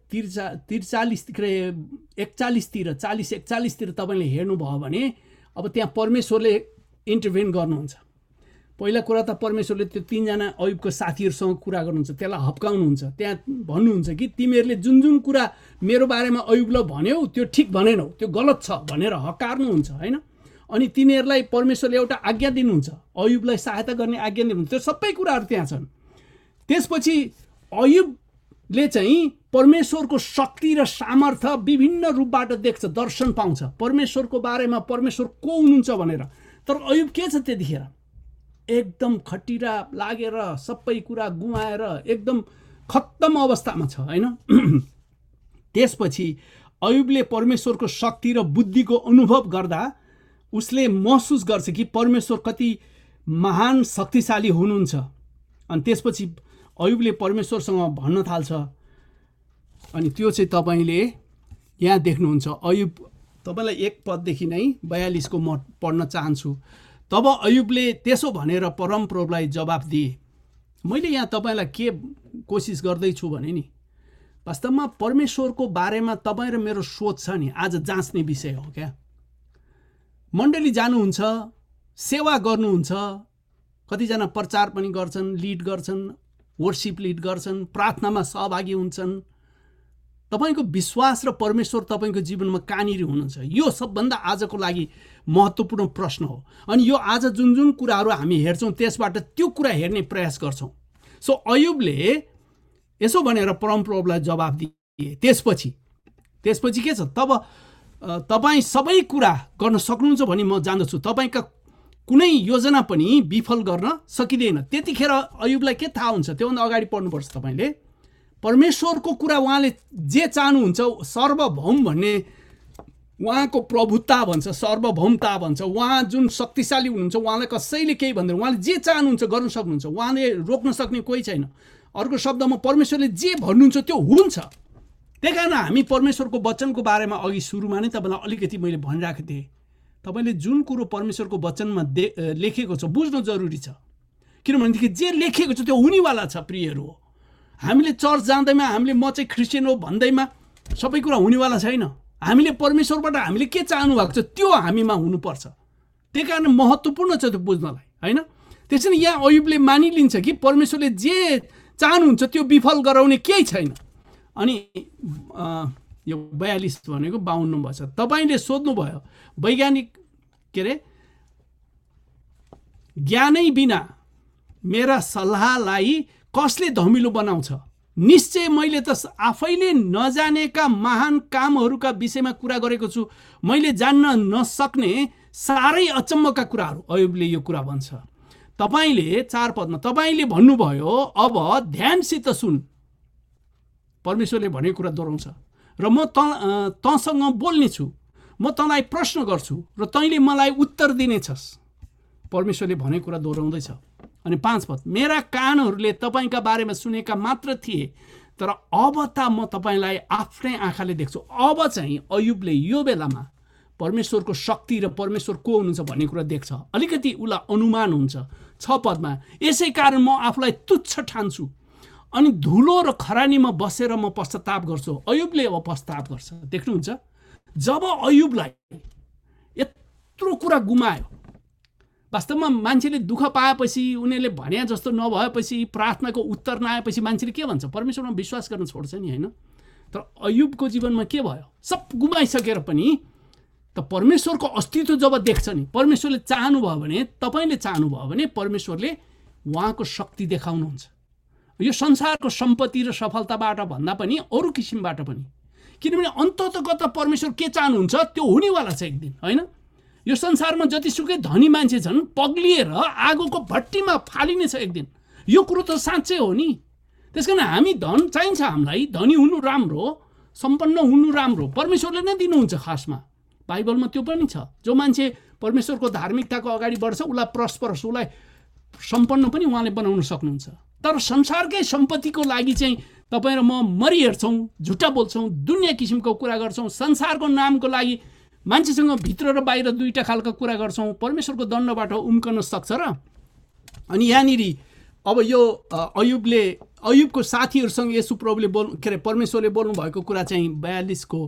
A: 41तिर 40-41तिर तपाईँले हेर्नुभयो भने अब त्यहाँ परमेश्वरले इन्टरभेन गर्नुहुन्छ। पहिला कुरा त परमेश्वरले त्यो 3जना अयुबको साथीहरूसँग कुरा गर्नुहुन्छ, त्यसलाई हप्काउनुहुन्छ, त्यहाँ भन्नुहुन्छ कि तिमीहरूले जुन जुन कुरा मेरो बारेमा अयुबलाई भन्यौ त्यो ठिक भनेनौ, त्यो गलत छ भनेर हकार्नुहुन्छ, होइन। अनि तिनीहरूलाई परमेश्वरले एउटा आज्ञा दिनुहुन्छ, अयुबलाई सहायता गर्ने आज्ञा दिनुहुन्छ। त्यो सबै कुराहरू त्यहाँ छन्। त्यसपछि अयुबले चाहिँ परमेश्वरको शक्ति र सामर्थ्य विभिन्न रूपबाट देख्छ, दर्शन पाउँछ परमेश्वरको बारेमा, परमेश्वर को हुनुहुन्छ भनेर। तर अयुब के छ त्यतिखेर, एकदम खटिरा लागेर सबै कुरा गुमाएर एकदम खत्तम अवस्थामा छ, होइन। त्यसपछि अयुबले परमेश्वरको शक्ति र बुद्धिको अनुभव गर्दा उसले महसुस गर्छ कि परमेश्वर कति महान शक्तिशाली हुनुहुन्छ। अनि त्यसपछि अयुबले परमेश्वरसँग भन्न थाल्छ। अनि त्यो चाहिँ तपाईँले यहाँ देख्नुहुन्छ। अयुब, तपाईँलाई 1 पददेखि नै 42 को म पढ्न चाहन्छु। तब अयुबले त्यसो भनेर परमप्रभुलाई जवाफ दिए। मैले यहाँ तपाईँलाई के कोसिस गर्दैछु भने नि, वास्तवमा परमेश्वरको बारेमा तपाईँ र मेरो सोच छ नि, आज जाँच्ने विषय हो क्या। मण्डली जानुहुन्छ, सेवा गर्नुहुन्छ, कतिजना प्रचार पनि गर्छन्, लिड गर्छन्, वर्शिप लिड गर्छन्, प्रार्थनामा सहभागी हुन्छन्। तपाईँको विश्वास र परमेश्वर तपाईँको जीवनमा कहाँनिर हुनुहुन्छ, यो सबभन्दा आजको लागि महत्त्वपूर्ण प्रश्न हो। अनि यो आज जुन जुन कुराहरू हामी हेर्छौँ त्यसबाट त्यो कुरा हेर्ने प्रयास गर्छौँ। सो अयुबले यसो भनेर परमप्रभुलाई जवाफ दिए। त्यसपछि के छ, तब तपाईँ सबै कुरा गर्न सक्नुहुन्छ भनी म जान्दछु, तपाईँका कुनै योजना पनि विफल गर्न सकिँदैन। त्यतिखेर अयुबलाई के थाहा हुन्छ, त्योभन्दा अगाडि पढ्नुपर्छ तपाईँले। परमेश्वरको कुरा उहाँले जे चाहनुहुन्छ, सर्वभौम भन्ने उहाँको प्रभुता भन्छ, सर्वभौमता भन्छ। उहाँ जुन शक्तिशाली हुनुहुन्छ, उहाँलाई कसैले केही भन्दैन, उहाँले जे चाहनुहुन्छ गर्न सक्नुहुन्छ, उहाँले रोक्न सक्ने कोही छैन। अर्को शब्दमा परमेश्वरले जे भन्नुहुन्छ त्यो हुन्छ। त्यही कारण हामी परमेश्वरको वचनको बारेमा अघि सुरुमा नै तपाईँलाई अलिकति मैले भनिरहेको थिएँ, तपाईँले जुन कुरो परमेश्वरको वचनमा लेखेको छ बुझ्नु जरुरी छ। किनभनेदेखि जे लेखेको छ त्यो हुनेवाला छ। प्रियहरू हो, हामीले चर्च जाँदैमा हामीले म चाहिँ क्रिस्चियन हो भन्दैमा सबै कुरा हुनेवाला छैन। हामीले परमेश्वरबाट हामीले के चाहनु भएको छ त्यो हामीमा हुनुपर्छ। त्यही कारण महत्त्वपूर्ण छ त्यो बुझ्नलाई, होइन। त्यसैले यहाँ अयुबले मानिलिन्छ कि परमेश्वरले जे चाहनुहुन्छ त्यो विफल गराउने केही छैन। अनि यो 42 भनेको 52 भएछ। तपाईँले सोध्नुभयो वैज्ञानिक ज्ञानै बिना मेरा सल्लाहलाई कसले धमिलो बनाउँछ? निश्चय मैले त आफैले नजानेका महान कामहरूका विषयमा कुरा गरेको छु, मैले जान्न नसक्ने साह्रै अचम्मका कुराहरू। अयुबले यो कुरा भन्छ। तपाईँले 4 पदमा तपाईँले भन्नुभयो, अब ध्यानसित सुन। परमेश्वरले भनेको कुरा दोहोऱ्याउँछ। र म तँसँग बोल्ने छु, म तँलाई प्रश्न गर्छु र तैँले मलाई उत्तर दिनेछस्। परमेश्वरले भनेको कुरा दोहोऱ्याउँदैछ। अनि 5 पद, मेरा कानहरूले तपाईँका बारेमा सुनेका मात्र थिए, तर अब त म तपाईँलाई आफ्नै आँखाले देख्छु। अब चाहिँ अयुबले यो बेलामा परमेश्वरको शक्ति र परमेश्वर को हुनुहुन्छ भन्ने कुरा देख्छ। अलिकति उसलाई अनुमान हुन्छ। 6 पदमा, यसै कारण म आफूलाई तुच्छ ठान्छु अनि धुलो र खरानीमा बसेर म पश्चाताप गर्छु। अयुबले अब पश्चाताप गर्छ। देख्नुहुन्छ, जब अयुबलाई यत्रो कुरा गुमायो, वास्तवमा मान्छेले दुःख पाएपछि, उनीहरूले भने जस्तो नभएपछि, प्रार्थनाको उत्तर नआएपछि मान्छेले के भन्छ? परमेश्वरमा विश्वास गर्न छोड्छ नि, होइन। तर अयुबको जीवनमा के भयो? सब गुमाइसकेर पनि त परमेश्वरको अस्तित्व जब देख्छ नि, परमेश्वरले चाहनुभयो भने, तपाईँले चाहनुभयो भने परमेश्वरले उहाँको शक्ति देखाउनुहुन्छ। यो संसारको सम्पत्ति र सफलताबाट भन्दा पनि अरू किसिमबाट पनि, किनभने अन्ततगत परमेश्वर के चाहनुहुन्छ त्यो हुनेवाला छ एक दिन, होइन? यो संसारमा जतिसुकै धनी मान्छे छन् पग्लिएर आगोको भट्टीमा फालिनेछ एक दिन। यो कुरो त साँच्चै हो नि। त्यसकारण हामी धन चाहिन्छ, हामीलाई धनी हुनु राम्रो, सम्पन्न हुनु राम्रो, परमेश्वरले नै दिनुहुन्छ खासमा। बाइबलमा त्यो पनि छ। जो मान्छे परमेश्वरको धार्मिकताको अगाडि बढ्छ उसलाई प्रस्परस, उसलाई सम्पन्न पनि उहाँले बनाउन सक्नुहुन्छ। तर संसारकै सम्पत्तिको लागि चाहिँ तपाईँ र म मरिहेर्छौँ, झुट्टा बोल्छौँ, दुनियाँ किसिमको कुरा गर्छौँ, संसारको नामको लागि मान्छेसँग भित्र र बाहिर दुईटा खालको कुरा गर्छौँ, परमेश्वरको दण्डबाट उम्कन सक्छ र। अनि यहाँनिर अब यो अयुबको साथीहरूसँग यसु प्रभुले परमेश्वरले बोल्नु भएको कुरा चाहिँ 42को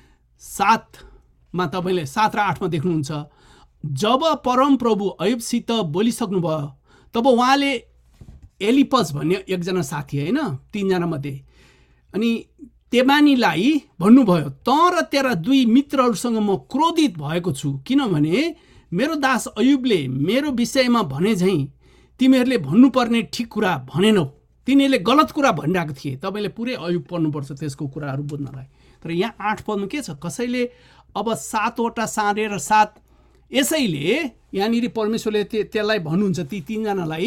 A: 7मा तपाईँले 7 र 8मा देख्नुहुन्छ। जब परम प्रभु अयुबसित बोलिसक्नुभयो तब उहाँले एलिपज भन्ने एकजना साथी, होइन, 3 जना मध्ये, अनि तेमानीलाई भन्नुभयो, त र तेरा 2 मित्रहरूसँग म क्रोधित भएको छु, किनभने मेरो दास अयुबले मेरो विषयमा भने झैँ तिमीहरूले भन्नुपर्ने ठिक कुरा भनेनौ। तिनीहरूले गलत कुरा भनिरहेको थिए। तपाईँले पुरै अयुब पढ्नुपर्छ त्यसको कुराहरू बुझ्नलाई। तर यहाँ 8 पदमा के छ? कसैले अब 7वटा साँढे र 7, यसैले यहाँनिर परमेश्वरले त्यसलाई भन्नुहुन्छ, ती 3 जनालाई,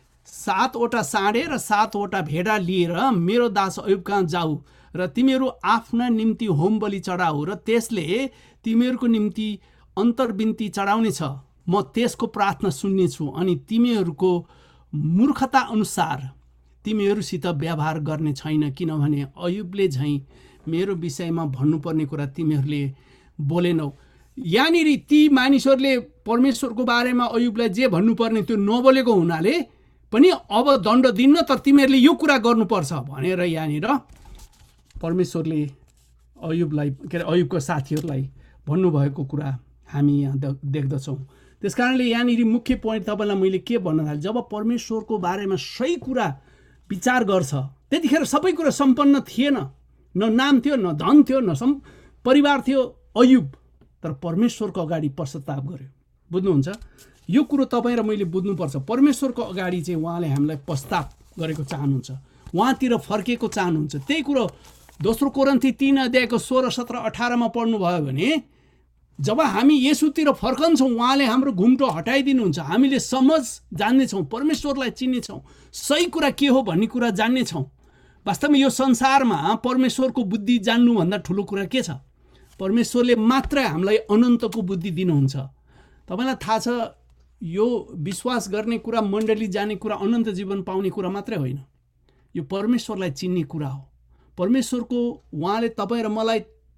A: 7वटा साँढे र 7वटा भेडा लिएर मेरो दास अयुब कहाँ जाऊ र तिमीहरू आफ्ना निम्ति होम बलि चढाऊ र त्यसले तिमीहरूको निम्ति अन्तर्विन्ती चढाउने छ। म त्यसको प्रार्थना सुन्नेछु अनि तिमीहरूको मूर्खता अनुसार तिमीहरूसित व्यवहार गर्ने छैन, किनभने अयुबले झैँ मेरो विषयमा भन्नुपर्ने कुरा तिमीहरूले बोलेनौ। यहाँनिर ती मानिसहरूले परमेश्वरको बारेमा अयुबलाई जे भन्नुपर्ने त्यो नबोलेको हुनाले पनि अब दण्ड दिन्न, तर तिमीहरूले यो कुरा गर्नुपर्छ भनेर यहाँनिर परमेश्वरले अयुबलाई अयुबको साथीहरूलाई भन्नुभएको कुरा हामी यहाँ देख्दछौँ। त्यस कारणले यहाँनिर मुख्य पोइन्ट तपाईँलाई मैले के भन्न थालेँ, जब परमेश्वरको बारेमा सही कुरा विचार गर्छ त्यतिखेर सबै कुरा सम्पन्न थिएन, न नाम थियो, न धन थियो, न परिवार थियो अयुब, तर परमेश्वरको अगाडि पश्चाताप गर्यो। बुझ्नुहुन्छ? यो कुरो तपाईँ र मैले बुझ्नुपर्छ। परमेश्वरको अगाडि चाहिँ उहाँले हामीलाई पश्चाताप गरेको चाहनुहुन्छ, उहाँतिर फर्केको चाहनुहुन्छ। त्यही कुरो 2 कोरिन्थी 3:16-17-18मा पढ्नुभयो भने जब हामी येशूतिर फर्कन्छौँ उहाँले हाम्रो घुम्टो हटाइदिनुहुन्छ, हामीले समझ जान्नेछौँ, परमेश्वरलाई चिन्नेछौँ, सही कुरा के हो भन्ने कुरा जान्नेछौँ। वास्तवमा यो संसारमा परमेश्वरको बुद्धि जान्नुभन्दा ठुलो कुरा के छ? परमेश्वरले मात्रै हामीलाई अनन्तको बुद्धि दिनुहुन्छ। तपाईँलाई थाहा छ यो विश्वास गर्ने कुरा, मण्डली जाने कुरा, अनन्त जीवन पाउने कुरा मात्रै होइन, यो परमेश्वरलाई चिन्ने कुरा हो। परमेश्वरको उहाँले तपाईँ र मलाई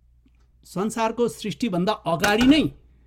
A: संसारको सृष्टिभन्दा अगाडि नै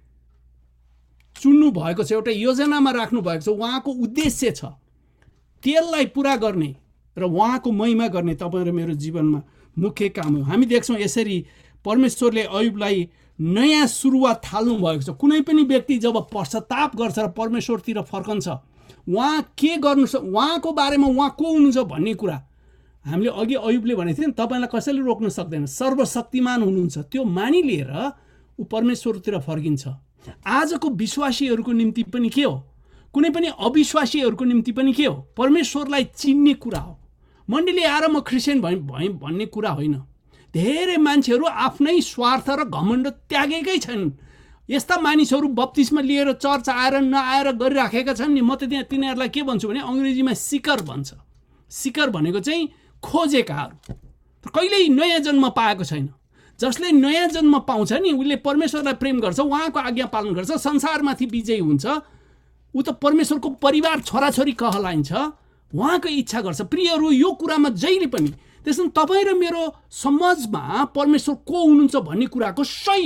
A: चुन्नु भएको छ, एउटा योजनामा राख्नु भएको छ, उहाँको उद्देश्य छ त्यसलाई पुरा गर्ने र उहाँको महिमा गर्ने तपाईँ र मेरो जीवनमा मुख्य काम हो। हामी देख्छौँ यसरी परमेश्वरले अयुबलाई नयाँ सुरुवात थाल्नु भएको छ। कुनै पनि व्यक्ति जब पश्चाताप गर्छ र परमेश्वरतिर फर्कन्छ, उहाँ के गर्नु, उहाँको बारेमा उहाँ को हुनुहुन्छ भन्ने कुरा हामीले अघि अयुबले भनेको थियो नि, तपाईँलाई कसैले रोक्न सक्दैन, सर्वशक्तिमान हुनुहुन्छ, त्यो मानिलिएर ऊ परमेश्वरतिर फर्किन्छ। आजको विश्वासीहरूको निम्ति पनि के हो, कुनै पनि अविश्वासीहरूको निम्ति पनि के हो, परमेश्वरलाई चिन्ने कुरा हो। मण्डली आएर म क्रिस्चियन भएँ भन्ने कुरा होइन। धेरै मान्छेहरू आफ्नै स्वार्थ र घमण्ड त्यागेकै छन्। यस्ता मानिसहरू बप्तिस्मा लिएर चर्च आएर नआएर गरिराखेका छन् नि। म त त्यहाँ तिनीहरूलाई के भन्छु भने अङ्ग्रेजीमा सिकर भन्छ। सिकर भनेको चाहिँ खोजेकाहरू, कहिल्यै नयाँ जन्म पाएको छैन। जसले नयाँ जन्म पाउँछ नि उसले परमेश्वरलाई प्रेम गर्छ, उहाँको आज्ञा पालन गर्छ, संसारमाथि विजयी हुन्छ, ऊ त परमेश्वरको परिवार छोराछोरी कहलाइन्छ, उहाँको इच्छा गर्छ। प्रियहरू, यो कुरामा जहिले पनि त्यसमा तपाईँ र मेरो समाजमा परमेश्वर को हुनुहुन्छ भन्ने कुराको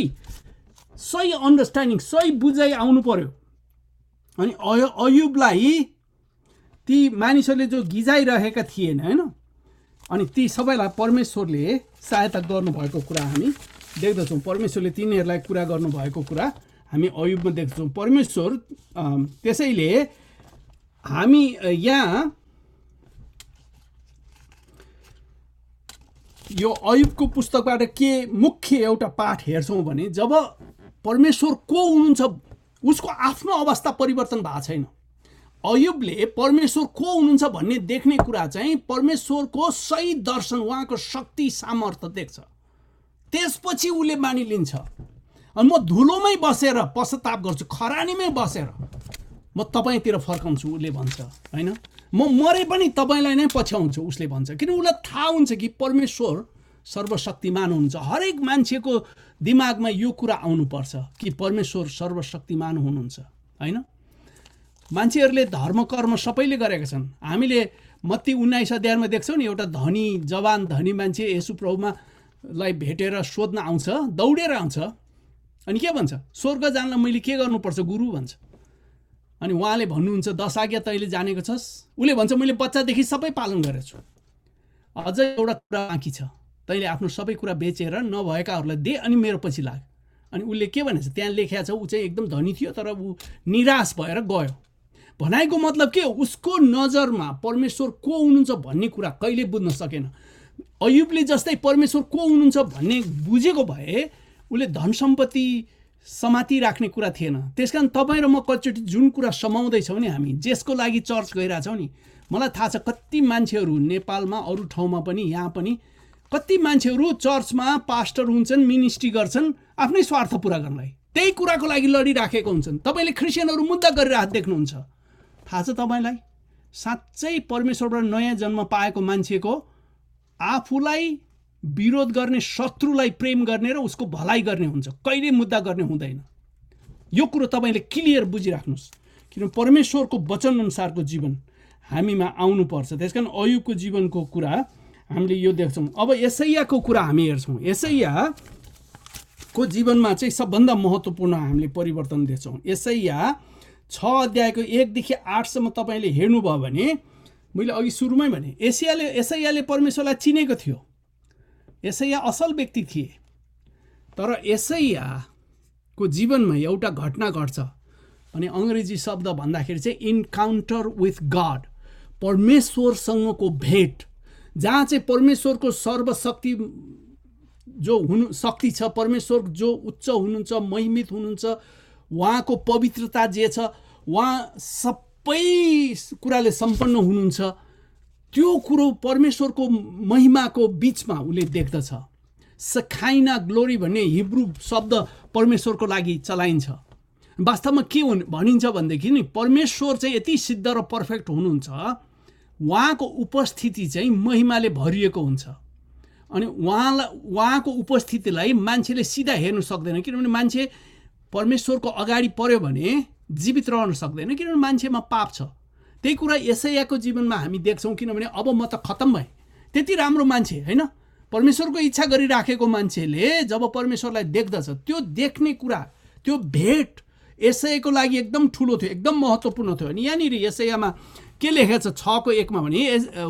A: सही अन्डरस्ट्यान्डिङ, सही बुझाइ आउनु पर्यो। अनि अयुबलाई ती मानिसहरूले जो गिजाइरहेका थिएन, होइन, अनि ती सबैलाई परमेश्वरले सहायता गर्नुभएको कुरा हामी देख्दछौँ। परमेश्वरले तिनीहरूलाई कुरा गर्नुभएको कुरा हामी अयुबमा देख्छौँ। परमेश्वर त्यसैले हामी यहाँ यो अयुबको पुस्तकबाट के मुख्य एउटा पाठ हेर्छौँ भने जब परमेश्वर को हुनुहुन्छ उसको आफ्नो अवस्था परिवर्तन भएको छैन। अयुबले परमेश्वर को हुनुहुन्छ भन्ने देख्ने कुरा चाहिँ परमेश्वरको सही दर्शन, उहाँको शक्ति सामर्थ्य देख्छ। त्यसपछि उसले मानिलिन्छ, अनि म धुलोमै बसेर पश्चाताप गर्छु, खरानीमै बसेर म तपाईँतिर फर्काउँछु उसले भन्छ, होइन? म मरे पनि तपाईँलाई नै पछ्याउँछु उसले भन्छ। किन उसलाई थाहा हुन्छ कि परमेश्वर सर्वशक्तिमान हुनुहुन्छ। हरेक मान्छेको दिमागमा यो कुरा आउनुपर्छ कि परमेश्वर सर्वशक्तिमान हुनुहुन्छ, होइन? मान्छेहरूले धर्म कर्म सबैले गरेका छन्। हामीले मत्ती 19 अध्यायमा देख्छौँ नि, एउटा धनी जवान धनी मान्छे येशू प्रभुमा लाई भेटेर सोध्न आउँछ, दौडेर आउँछ, अनि के भन्छ? स्वर्ग जानलाई मैले के गर्नुपर्छ गुरु भन्छ। अनि उहाँले भन्नुहुन्छ 10 आज्ञा तैँले जानेको छस्? उसले भन्छ मैले बच्चादेखि सबै पालन गरेको छु, अझै एउटा कुरा बाँकी छ, तैँले आफ्नो सबै कुरा बेचेर नभएकाहरूलाई दे अनि मेरो पछि लाग। अनि उसले के भनेछ त्यहाँ लेखेको छ, ऊ चाहिँ एकदम धनी थियो तर ऊ निराश भएर गयो। भनाइको मतलब के हो? उसको नजरमा परमेश्वर को हुनुहुन्छ भन्ने कुरा कहिले बुझ्न सकेन। अयुबले जस्तै परमेश्वर को हुनुहुन्छ भन्ने बुझेको भए उसले धन सम्पत्ति समाति राख्ने कुरा थिएन। त्यसकारण तपाईँ र म कतिचोटि जुन कुरा समाउँदैछौँ नि, हामी जसको लागि चर्च गइरहेछौँ नि, मलाई थाहा छ कति मान्छेहरू नेपालमा अरू ठाउँमा पनि यहाँ पनि कति मान्छेहरू चर्चमा पास्टर हुन्छन्, मिनिस्ट्री गर्छन् आफ्नै स्वार्थ पुरा गर्नलाई, त्यही कुराको लागि लडिराखेको हुन्छन्। तपाईँले क्रिस्चियनहरू मुद्दा गरिरहेको देख्नुहुन्छ। थाहा छ तपाईँलाई, साँच्चै परमेश्वरबाट नयाँ जन्म पाएको मान्छेको आफूलाई विरोध गर्ने, शत्रुलाई प्रेम गर्ने र उसको भलाइ गर्ने हुन्छ, कहिले मुद्दा गर्ने हुँदैन। यो कुरो तपाईँले क्लियर बुझिराख्नुहोस्, किन परमेश्वरको वचन अनुसारको जीवन हामीमा आउनुपर्छ। त्यसकारण अयुबको जीवनको कुरा हामीले यो देख्छौँ। अब यसैयाको कुरा हामी हेर्छौँ। यसैयाको जीवनमा चाहिँ सबभन्दा महत्त्वपूर्ण हामीले परिवर्तन देख्छौँ। यसैया 6 अध्यायको 1 देखि 8 तपाईँले हेर्नुभयो भने, मैले अघि सुरुमै भने यसैयाले परमेश्वरलाई चिनेको थियो। यसैया असल व्यक्ति थिए, तर यसैयाको जीवनमा एउटा घटना घट्छ, अनि अङ्ग्रेजी शब्द भन्दाखेरि चाहिँ इन्काउन्टर विथ गड, परमेश्वरसँगको भेट, जहाँ चाहिँ परमेश्वरको सर्वशक्ति जो शक्ति छ, परमेश्वर जो उच्च हुनुहुन्छ, महिमित हुनुहुन्छ, उहाँको पवित्रता जे छ, उहाँ सबै कुराले सम्पन्न हुनुहुन्छ, त्यो कुरो परमेश्वरको महिमाको बिचमा उसले देख्दछ। सखाइना ग्लोरी भन्ने हिब्रू शब्द परमेश्वरको लागि चलाइन्छ। वास्तवमा के भनिन्छ भनेदेखि नि, परमेश्वर चाहिँ यति सिद्ध र पर्फेक्ट हुनुहुन्छ, उहाँको उपस्थिति चाहिँ महिमाले भरिएको हुन्छ। अनि उहाँको उपस्थितिलाई मान्छेले सिधा हेर्नु सक्दैन, किनभने मान्छे परमेश्वरको अगाडि पर्यो भने जीवित रहन सक्दैन, किनभने मान्छेमा पाप छ। त्यही कुरा यसैयाको जीवनमा हामी देख्छौँ, किनभने अब म त खत्तम भएँ, त्यति राम्रो मान्छे होइन, परमेश्वरको इच्छा गरिराखेको मान्छेले जब परमेश्वरलाई देख्दछ, त्यो देख्ने कुरा, त्यो भेट यसैयाको लागि एकदम ठुलो थियो, एकदम महत्त्वपूर्ण थियो। अनि यहाँनिर यसैयामा के लेखेको छ 6:1 भने,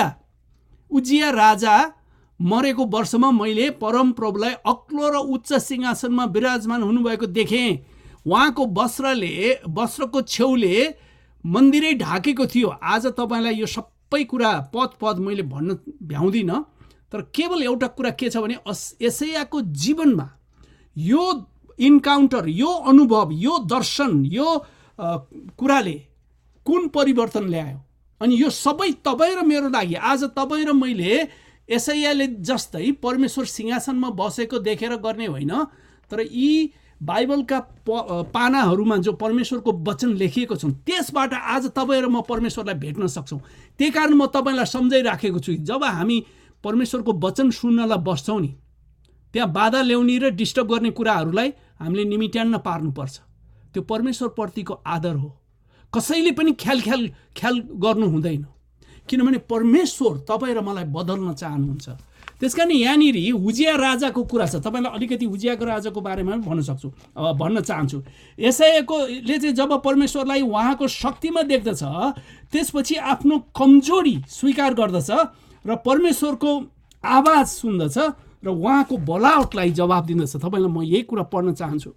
A: उजिया राजा मरेको वर्षमा मैले परमप्रभुलाई अग्लो र उच्च सिंहासनमा विराजमान हुनुभएको देखेँ। उहाँको वस्त्रको छेउले मन्दिरै ढाकेको थियो। आज तपाईँलाई यो सबै कुरा पद मैले भन्न भ्याउँदिनँ, तर केवल एउटा कुरा के छ भने यसैयाको जीवनमा यो इन्काउन्टर, यो अनुभव, यो दर्शन, यो कुराले कुन परिवर्तन ल्यायो। अनि यो सबै तपाईँ र मेरो लागि, आज तपाईँ र मैले यसैयाले जस्तै परमेश्वर सिंहासनमा बसेको देखेर गर्ने होइन, तर यी बाइबलका पानाहरूमा जो परमेश्वरको वचन लेखिएको छ, त्यसबाट आज तपाईँ र म परमेश्वरलाई भेट्न सक्छौँ। त्यही कारण म तपाईँलाई सम्झाइराखेको छु, जब हामी परमेश्वरको वचन सुन्नलाई बस्छौँ नि, त्यहाँ बाधा ल्याउने र डिस्टर्ब गर्ने कुराहरूलाई हामीले निमिट्यान्न पार्नुपर्छ। त्यो परमेश्वरप्रतिको आदर हो। कसैले पनि ख्याल गर्नु हुँदैन, किनभने परमेश्वर तपाईँ र मलाई बदल्न चाहनुहुन्छ। त्यसकारण यहाँनिर उजिया राजाको कुरा छ। तपाईँलाई अलिकति उजियाको राजाको बारेमा भन्न चाहन्छु। यसैयाले चाहिँ जब परमेश्वरलाई उहाँको शक्तिमा देख्दछ, त्यसपछि आफ्नो कमजोरी स्वीकार गर्दछ र परमेश्वरको आवाज सुन्दछ र उहाँको बोलावटलाई जवाब दिँदछ। तपाईँलाई म यही कुरा पढ्न चाहन्छु।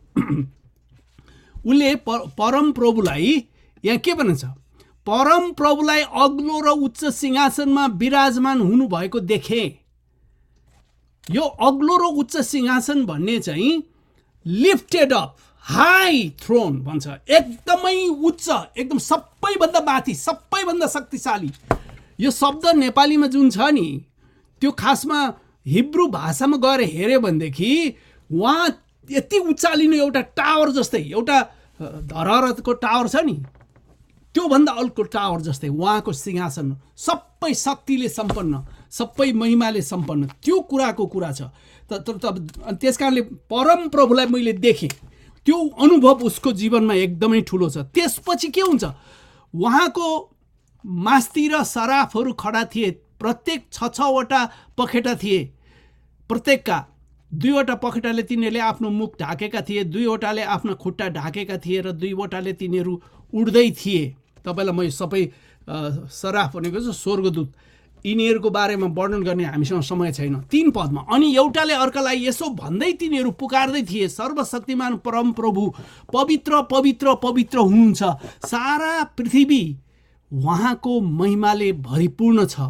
A: उसले परमप्रभुलाई यहाँ के भन्छ, परमप्रभुलाई अग्लो र उच्च सिंहासनमा विराजमान हुनुभएको देखे। यो अग्लो र उच्च सिंहासन भन्ने चाहिँ लिफ्टेड अप, हाई थ्रोन भन्छ, एकदमै उच्च, एकदम सबैभन्दा माथि, सबैभन्दा शक्तिशाली। यो शब्द नेपालीमा जुन छ नि, त्यो खासमा हिब्रू भाषामा गएर हेऱ्यो भनेदेखि उहाँ यति उचालिनु एउटा टावर जस्तै, एउटा धरहरको टावर छ नि, त्योभन्दा अल्को टावर जस्तै उहाँको सिंहासन, सबै शक्तिले सम्पन्न, सबै महिमाले सम्पन्न, त्यो कुराको कुरा छ। त्यस कारणले परम प्रभुलाई मैले देखेँ, त्यो अनुभव उसको जीवनमा एकदमै ठुलो छ। त्यसपछि के हुन्छ, उहाँको मास्तिर सराफहरू खडा थिए, प्रत्येक 6-6वटा पखेटा थिए, प्रत्येकका 2वटा पखेटाले तिनीहरूले आफ्नो मुख ढाकेका थिए, 2वटाले आफ्नो खुट्टा ढाकेका थिए र 2वटाले तिनीहरू उड्दै थिए। तपाईँलाई म सबै सराफ भनेको चाहिँ स्वर्गदूत, यिनीहरूको बारेमा वर्णन गर्ने हामीसँग समय छैन। 3 पदमा, अनि एउटाले अर्कालाई यसो भन्दै तिनीहरू पुकार्दै थिए, सर्वशक्तिमान परम प्रभु पवित्र पवित्र पवित्र हुनुहुन्छ, सारा पृथ्वी उहाँको महिमाले भरिपूर्ण छ।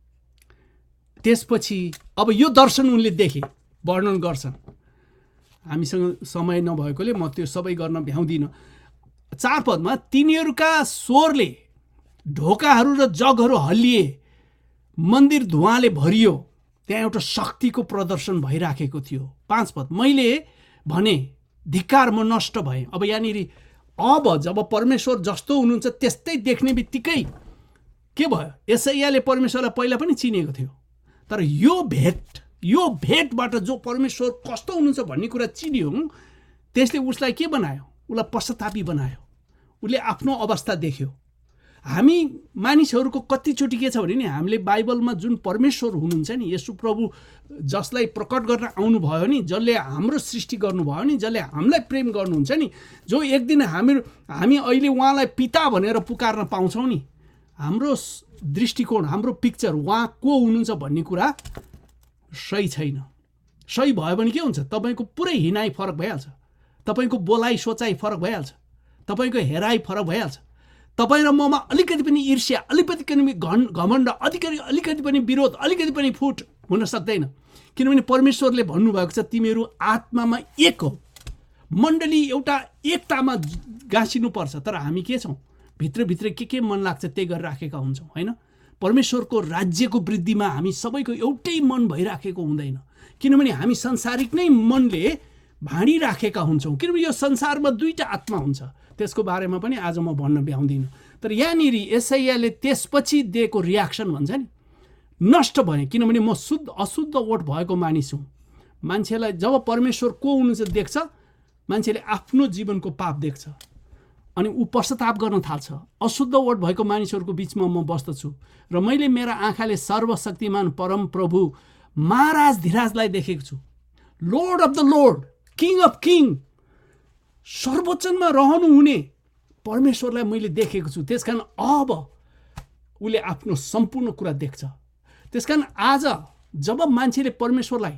A: त्यसपछि अब यो दर्शन उनले देखे, वर्णन गर्छन्। हामीसँग समय नभएकोले म त्यो सबै गर्न भ्याउँदिनँ। 4 पदमा, तिनीहरूका स्वरले ढोकाहरू र जगहरू हल्लिए, मन्दिर धुवाँले भरियो, त्यहाँ एउटा शक्तिको प्रदर्शन भइराखेको थियो। 5 पद, मैले भने धिक्कार, म नष्ट भएँ। अब यहाँनिर अब जब परमेश्वर जस्तो हुनुहुन्छ त्यस्तै देख्ने बित्तिकै के भयो, यसैयाले परमेश्वरलाई पहिला पनि चिनेको थियो, तर यो भेटबाट जो परमेश्वर कस्तो हुनुहुन्छ भन्ने कुरा चिन्यो, त्यसले उसलाई के बनायो, उसलाई पश्चातापी बनायो। उसले आफ्नो अवस्था देख्यो। हामी मानिसहरूको कतिचोटि के छ भने नि, हामीले बाइबलमा जुन परमेश्वर हुनुहुन्छ नि, येशू प्रभु जसलाई प्रकट गर्न आउनुभयो नि, जसले हाम्रो सृष्टि गर्नुभयो नि, जसले हामीलाई प्रेम गर्नुहुन्छ नि, जो एक दिन हामी अहिले उहाँलाई पिता भनेर पुकार्न पाउँछौँ नि, हाम्रो दृष्टिकोण, हाम्रो पिक्चर उहाँ को हुनुहुन्छ भन्ने कुरा सही छैन। सही भयो भने के हुन्छ, तपाईँको पुरै हिनाइ फरक भइहाल्छ, तपाईँको बोलाइ सोचाइ फरक भइहाल्छ, तपाईँको हेराइ फरक भइहाल्छ। तपाईँ र ममा अलिकति पनि ईर्ष्या, अलिकति पनि घमण्ड, अलिकति पनि विरोध, अलिकति पनि फुट हुन सक्दैन, किनभने परमेश्वरले भन्नुभएको छ तिमीहरू आत्मामा एक हो। मण्डली एउटा एकतामा गाँसिनुपर्छ, तर हामी के छौँ, भित्रभित्र के मन लाग्छ त्यही गरिराखेका हुन्छौँ, होइन? परमेश्वरको राज्यको वृद्धिमा हामी सबैको एउटै मन भइराखेको हुँदैन, किनभने हामी संसारिक नै मनले भाँडिराखेका हुन्छौँ, किनभने यो संसारमा 2टा आत्मा हुन्छ। त्यसको बारेमा पनि आज म भन्न भ्याउँदिनँ। तर यहाँनिर यसैयाले त्यसपछि दिएको रियाक्सन भन्छ नि, नष्ट भएँ, किनभने म अशुद्ध ओठ भएको मानिस हुँ। मान्छेलाई जब परमेश्वर को हुनुहुन्छ देख्छ, मान्छेले आफ्नो जीवनको पाप देख्छ अनि ऊ पश्चाताप गर्न थाल्छ। अशुद्ध ओठ भएको मानिसहरूको बिचमा म बस्दछु र मैले मेरा आँखाले सर्वशक्तिमान परम प्रभु महाराज धीराजलाई देखेको छु, lord of the lord, king of king, सर्वोच्चमा रहनुहुने परमेश्वरलाई मैले देखेको छु। त्यसकारण अब उसले आफ्नो सम्पूर्ण कुरा देख्छ। त्यसकारण आज जब मान्छेले परमेश्वरलाई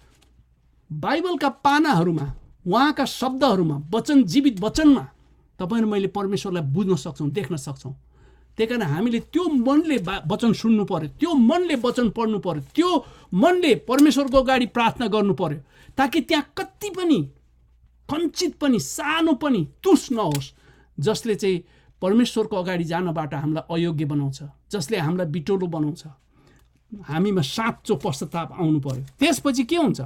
A: बाइबलका पानाहरूमा, उहाँका शब्दहरूमा, वचन, जीवित वचनमा तपाईँ र मैले परमेश्वरलाई बुझ्न सक्छौँ, देख्न सक्छौँ। त्यही कारण हामीले त्यो मनले वचन सुन्नु पर्यो, त्यो मनले वचन पढ्नु पर्यो, त्यो मनले परमेश्वरको अगाडि प्रार्थना गर्नु पर्यो, ताकि त्यहाँ कति पनि कञ्चित पनि सानो पनि तुस नहोस्, जसले चाहिँ परमेश्वरको अगाडि जानबाट हामीलाई अयोग्य बनाउँछ, जसले हामीलाई बिटोलो बनाउँछ। हामीमा साँचो पश्चाताप आउनु पर्यो। त्यसपछि के हुन्छ,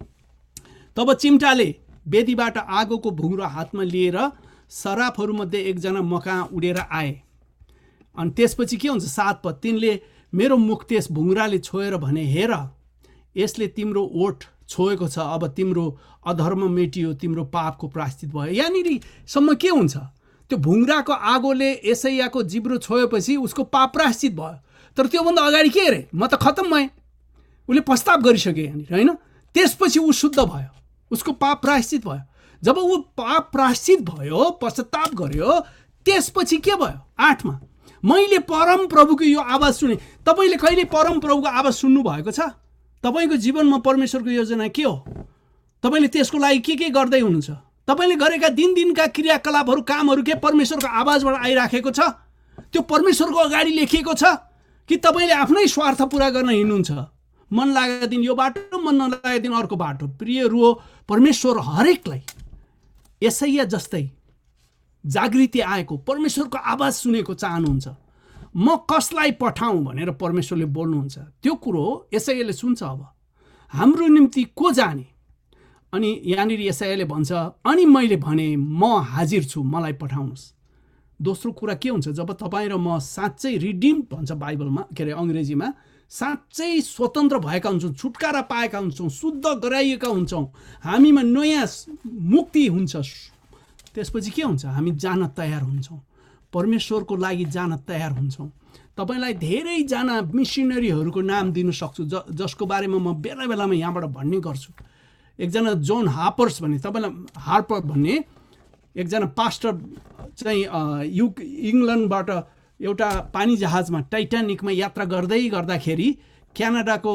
A: तब चिम्टाले वेदीबाट आगोको भुङ्रो हातमा लिएर सराफहरूमध्ये एकजना मका उडेर आए। अनि त्यसपछि के हुन्छ, 7 पद, तिनले मेरो मुख त्यस भुङ्राले छोएर भने, हेर यसले तिम्रो ओठ छोएको छ, अब तिम्रो अधर्म मेटियो, तिम्रो पापको प्रायश्चित भयो। यहाँनिरसम्म के हुन्छ, त्यो भुङ्राको आगोले यसैयाको जिब्रो छोएपछि उसको पाप प्रायश्चित भयो, तर त्योभन्दा अगाडि के अरे, म त खत्तम भएँ, उसले पश्चाताप गरिसक्यो यहाँनिर, होइन? त्यसपछि ऊ शुद्ध भयो, उसको पाप प्रायश्चित भयो। जब ऊ पाप प्रायश्चित भयो, पश्चाताप गर्यो, त्यसपछि के भयो, 8 मा, मैले परम प्रभुको यो आवाज सुने। तपाईँले कहिले परम प्रभुको आवाज सुन्नु भएको छ? तपाईँको जीवनमा परमेश्वरको योजना के हो? तपाईँले त्यसको लागि के गर्दै हुनुहुन्छ? तपाईँले गरेका दिनदिनका क्रियाकलापहरू, कामहरू के परमेश्वरको आवाजबाट आइराखेको छ? त्यो परमेश्वरको अगाडि लेखिएको छ कि तपाईँले आफ्नै स्वार्थ पुरा गर्न हिँड्नुहुन्छ? मन लागेको दिन यो बाटो, मन नलागेको दिन अर्को बाटो। प्रियहरू, परमेश्वर हरेकलाई यसैया जस्तै जागृति आएको, परमेश्वरको आवाज सुनेको चाहनुहुन्छ। म कसलाई पठाउँ भनेर परमेश्वरले बोल्नुहुन्छ। त्यो कुरो यसैयाले सुन्छ। अब हाम्रो निम्ति को जाने? अनि यहाँनिर यसैयाले भन्छ, अनि मैले भने म हाजिर छु, मलाई पठाउनुहोस्। दोस्रो कुरा के हुन्छ? जब तपाईँ र म साँच्चै रिडिम भन्छ बाइबलमा, के अरे अङ्ग्रेजीमा, साँच्चै स्वतन्त्र भएका हुन्छौँ, छुटकारा पाएका हुन्छौँ, शुद्ध गराइएका हुन्छौँ, हामीमा नयाँ मुक्ति हुन्छ, त्यसपछि के हुन्छ? हामी जान तयार हुन्छौँ, परमेश्वरको लागि जान तयार हुन्छौँ। तपाईँलाई धेरैजना मिसनरीहरूको नाम दिन सक्छु जसको बारेमा म बेला बेलामा यहाँबाट भन्ने गर्छु। एकजना जोन हार्पर्स भन्ने, तपाईँलाई हार्पर भन्ने एकजना पास्टर चाहिँ इङ्ल्यान्डबाट एउटा पानी जहाजमा टाइटानिकमा यात्रा गर्दै गर्दाखेरि क्यानाडाको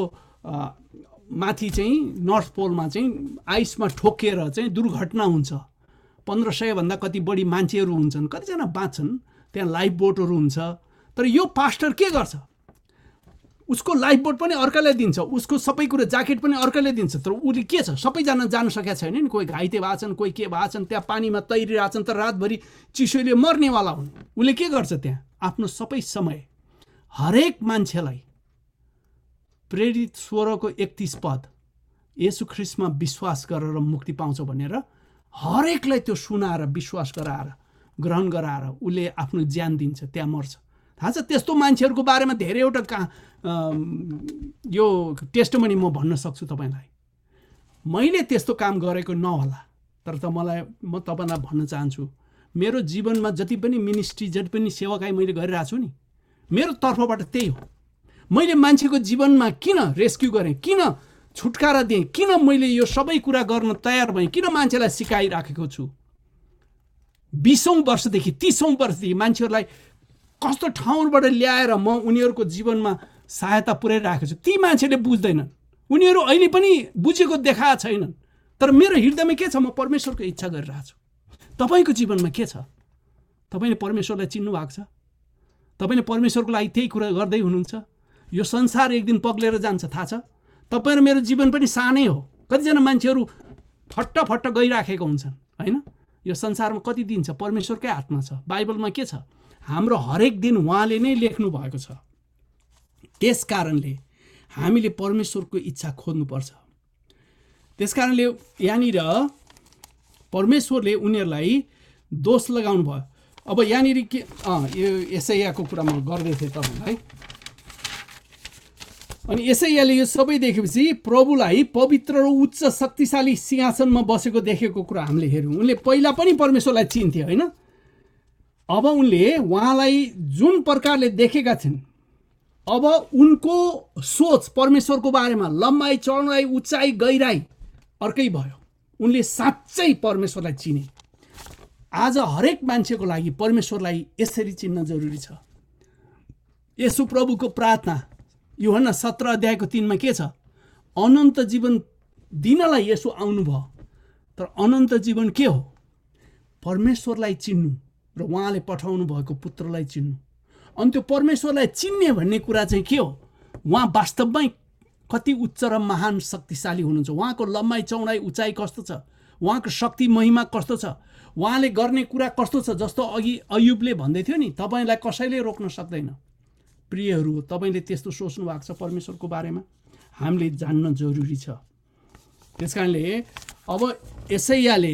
A: माथि चाहिँ नर्थ पोलमा चाहिँ आइसमा ठोकिएर चाहिँ दुर्घटना हुन्छ। 1500 भन्दा कति बढी मान्छेहरू हुन्छन्, कतिजना बाँच्छन्, त्यहाँ लाइफ बोटहरू हुन्छ। तर यो पास्टर के गर्छ? उसको लाइफ बोट पनि अर्काले दिन्छ, उसको सबै कुरा ज्याकेट पनि अर्काले दिन्छ। तर उसले के छ? सबैजना जान सकेका छैन नि, कोही घाइते भएको छन्, कोही के भएको छन्, त्यहाँ पानीमा तैरिरहेछन्, तर रातभरि चिसोले मर्नेवाला हुन्। उसले के गर्छ? त्यहाँ आफ्नो सबै समय हरेक मान्छेलाई प्रेरित 16को 31 पद, येशू ख्रिस्टमा विश्वास गरेर मुक्ति पाउँछ भनेर हरेकलाई त्यो सुनाएर, विश्वास गराएर, ग्रहण गराएर उसले आफ्नो ज्यान दिन्छ, त्यहाँ मर्छ। थाहा छ? त्यस्तो मान्छेहरूको बारेमा धेरैवटा यो टेस्टमनी म भन्न सक्छु तपाईँलाई। मैले त्यस्तो काम गरेको नहोला, तर म तपाईँलाई भन्न चाहन्छु, मेरो जीवनमा जति पनि मिनिस्ट्री, जति पनि सेवाकाई मैले गरिरहेको छु नि, मेरो तर्फबाट त्यही हो। मैले मान्छेको जीवनमा किन रेस्क्यु गरेँ, किन छुटकारा दिएँ, किन मैले यो सबै कुरा गर्न तयार भएँ, किन मान्छेलाई सिकाइराखेको छु। 20औं वर्षदेखि 30औं वर्षदेखि मान्छेहरूलाई कस्तो ठाउँबाट ल्याएर म उनीहरूको जीवनमा सहायता पुर्याइरहेको छु। ती मान्छेले बुझ्दैनन्, उनीहरू अहिले पनि बुझेको देखाएको छैनन्। तर मेरो हृदयमा के छ? म परमेश्वरको इच्छा गरिरहेको छु। तपाईँको जीवनमा के छ? तपाईँले परमेश्वरलाई चिन्नु भएको छ? तपाईँले परमेश्वरको लागि त्यही कुरा गर्दै हुनुहुन्छ? यो संसार एक दिन पग्लेर जान्छ, थाहा छ? तपाईँ र मेरो जीवन पनि सानै हो। कतिजना मान्छेहरू फट्ट गइराखेको हुन्छन्, होइन? यो संसारमा कति दिन छ? परमेश्वरकै हातमा छ। बाइबलमा के छ? हाम्रो हरेक दिन उहाँले नै लेख्नु भएको छ। त्यस कारणले हामीले परमेश्वरको इच्छा खोज्नुपर्छ। त्यस कारणले यहाँनिर परमेश्वरले उनीहरूलाई दोष लगाउनु भयो। अब यहाँनिर के यो यसैयाको कुरा म गर्दै थिएँ तपाईँलाई। अनि यसैयाले यो सबै देखेपछि प्रभुलाई पवित्र र उच्च शक्तिशाली सिंहासनमा बसेको देखेको कुरा हामीले हेऱ्यौँ। उनले पहिला पनि परमेश्वरलाई चिन्थे, होइन? अब उनले उहाँलाई जुन प्रकारले देखेका थिइन्, अब उनको सोच परमेश्वरको बारेमा, लम्बाइ, चौडाइ, उचाइ, गहिराई अर्कै भयो। उनले साँच्चै परमेश्वरलाई चिने। आज हरेक मान्छेको लागि परमेश्वरलाई यसरी चिन्न जरुरी छ। येशू प्रभुको प्रार्थना यूहन्ना 17 अध्यायको 3मा के छ? अनन्त जीवन दिनलाई येशू आउनुभयो। तर अनन्त जीवन के हो? परमेश्वरलाई चिन्नु र उहाँले पठाउनु भएको पुत्रलाई चिन्नु। अनि त्यो परमेश्वरलाई चिन्ने भन्ने कुरा चाहिँ के हो? उहाँ वास्तवमै कति उच्च र महान शक्तिशाली हुनुहुन्छ, उहाँको लम्बाइ, चौडाइ, उचाइ कस्तो छ, उहाँको शक्ति महिमा कस्तो छ, उहाँले गर्ने कुरा कस्तो छ। जस्तो अघि अयुबले भन्दै थियो नि, तपाईँलाई कसैले रोक्न सक्दैन। प्रियहरू, तपाईँले त्यस्तो सोच्नु भएको छ परमेश्वरको बारेमा? हामीले जान्न जरुरी छ। त्यस कारणले अब यसैयाले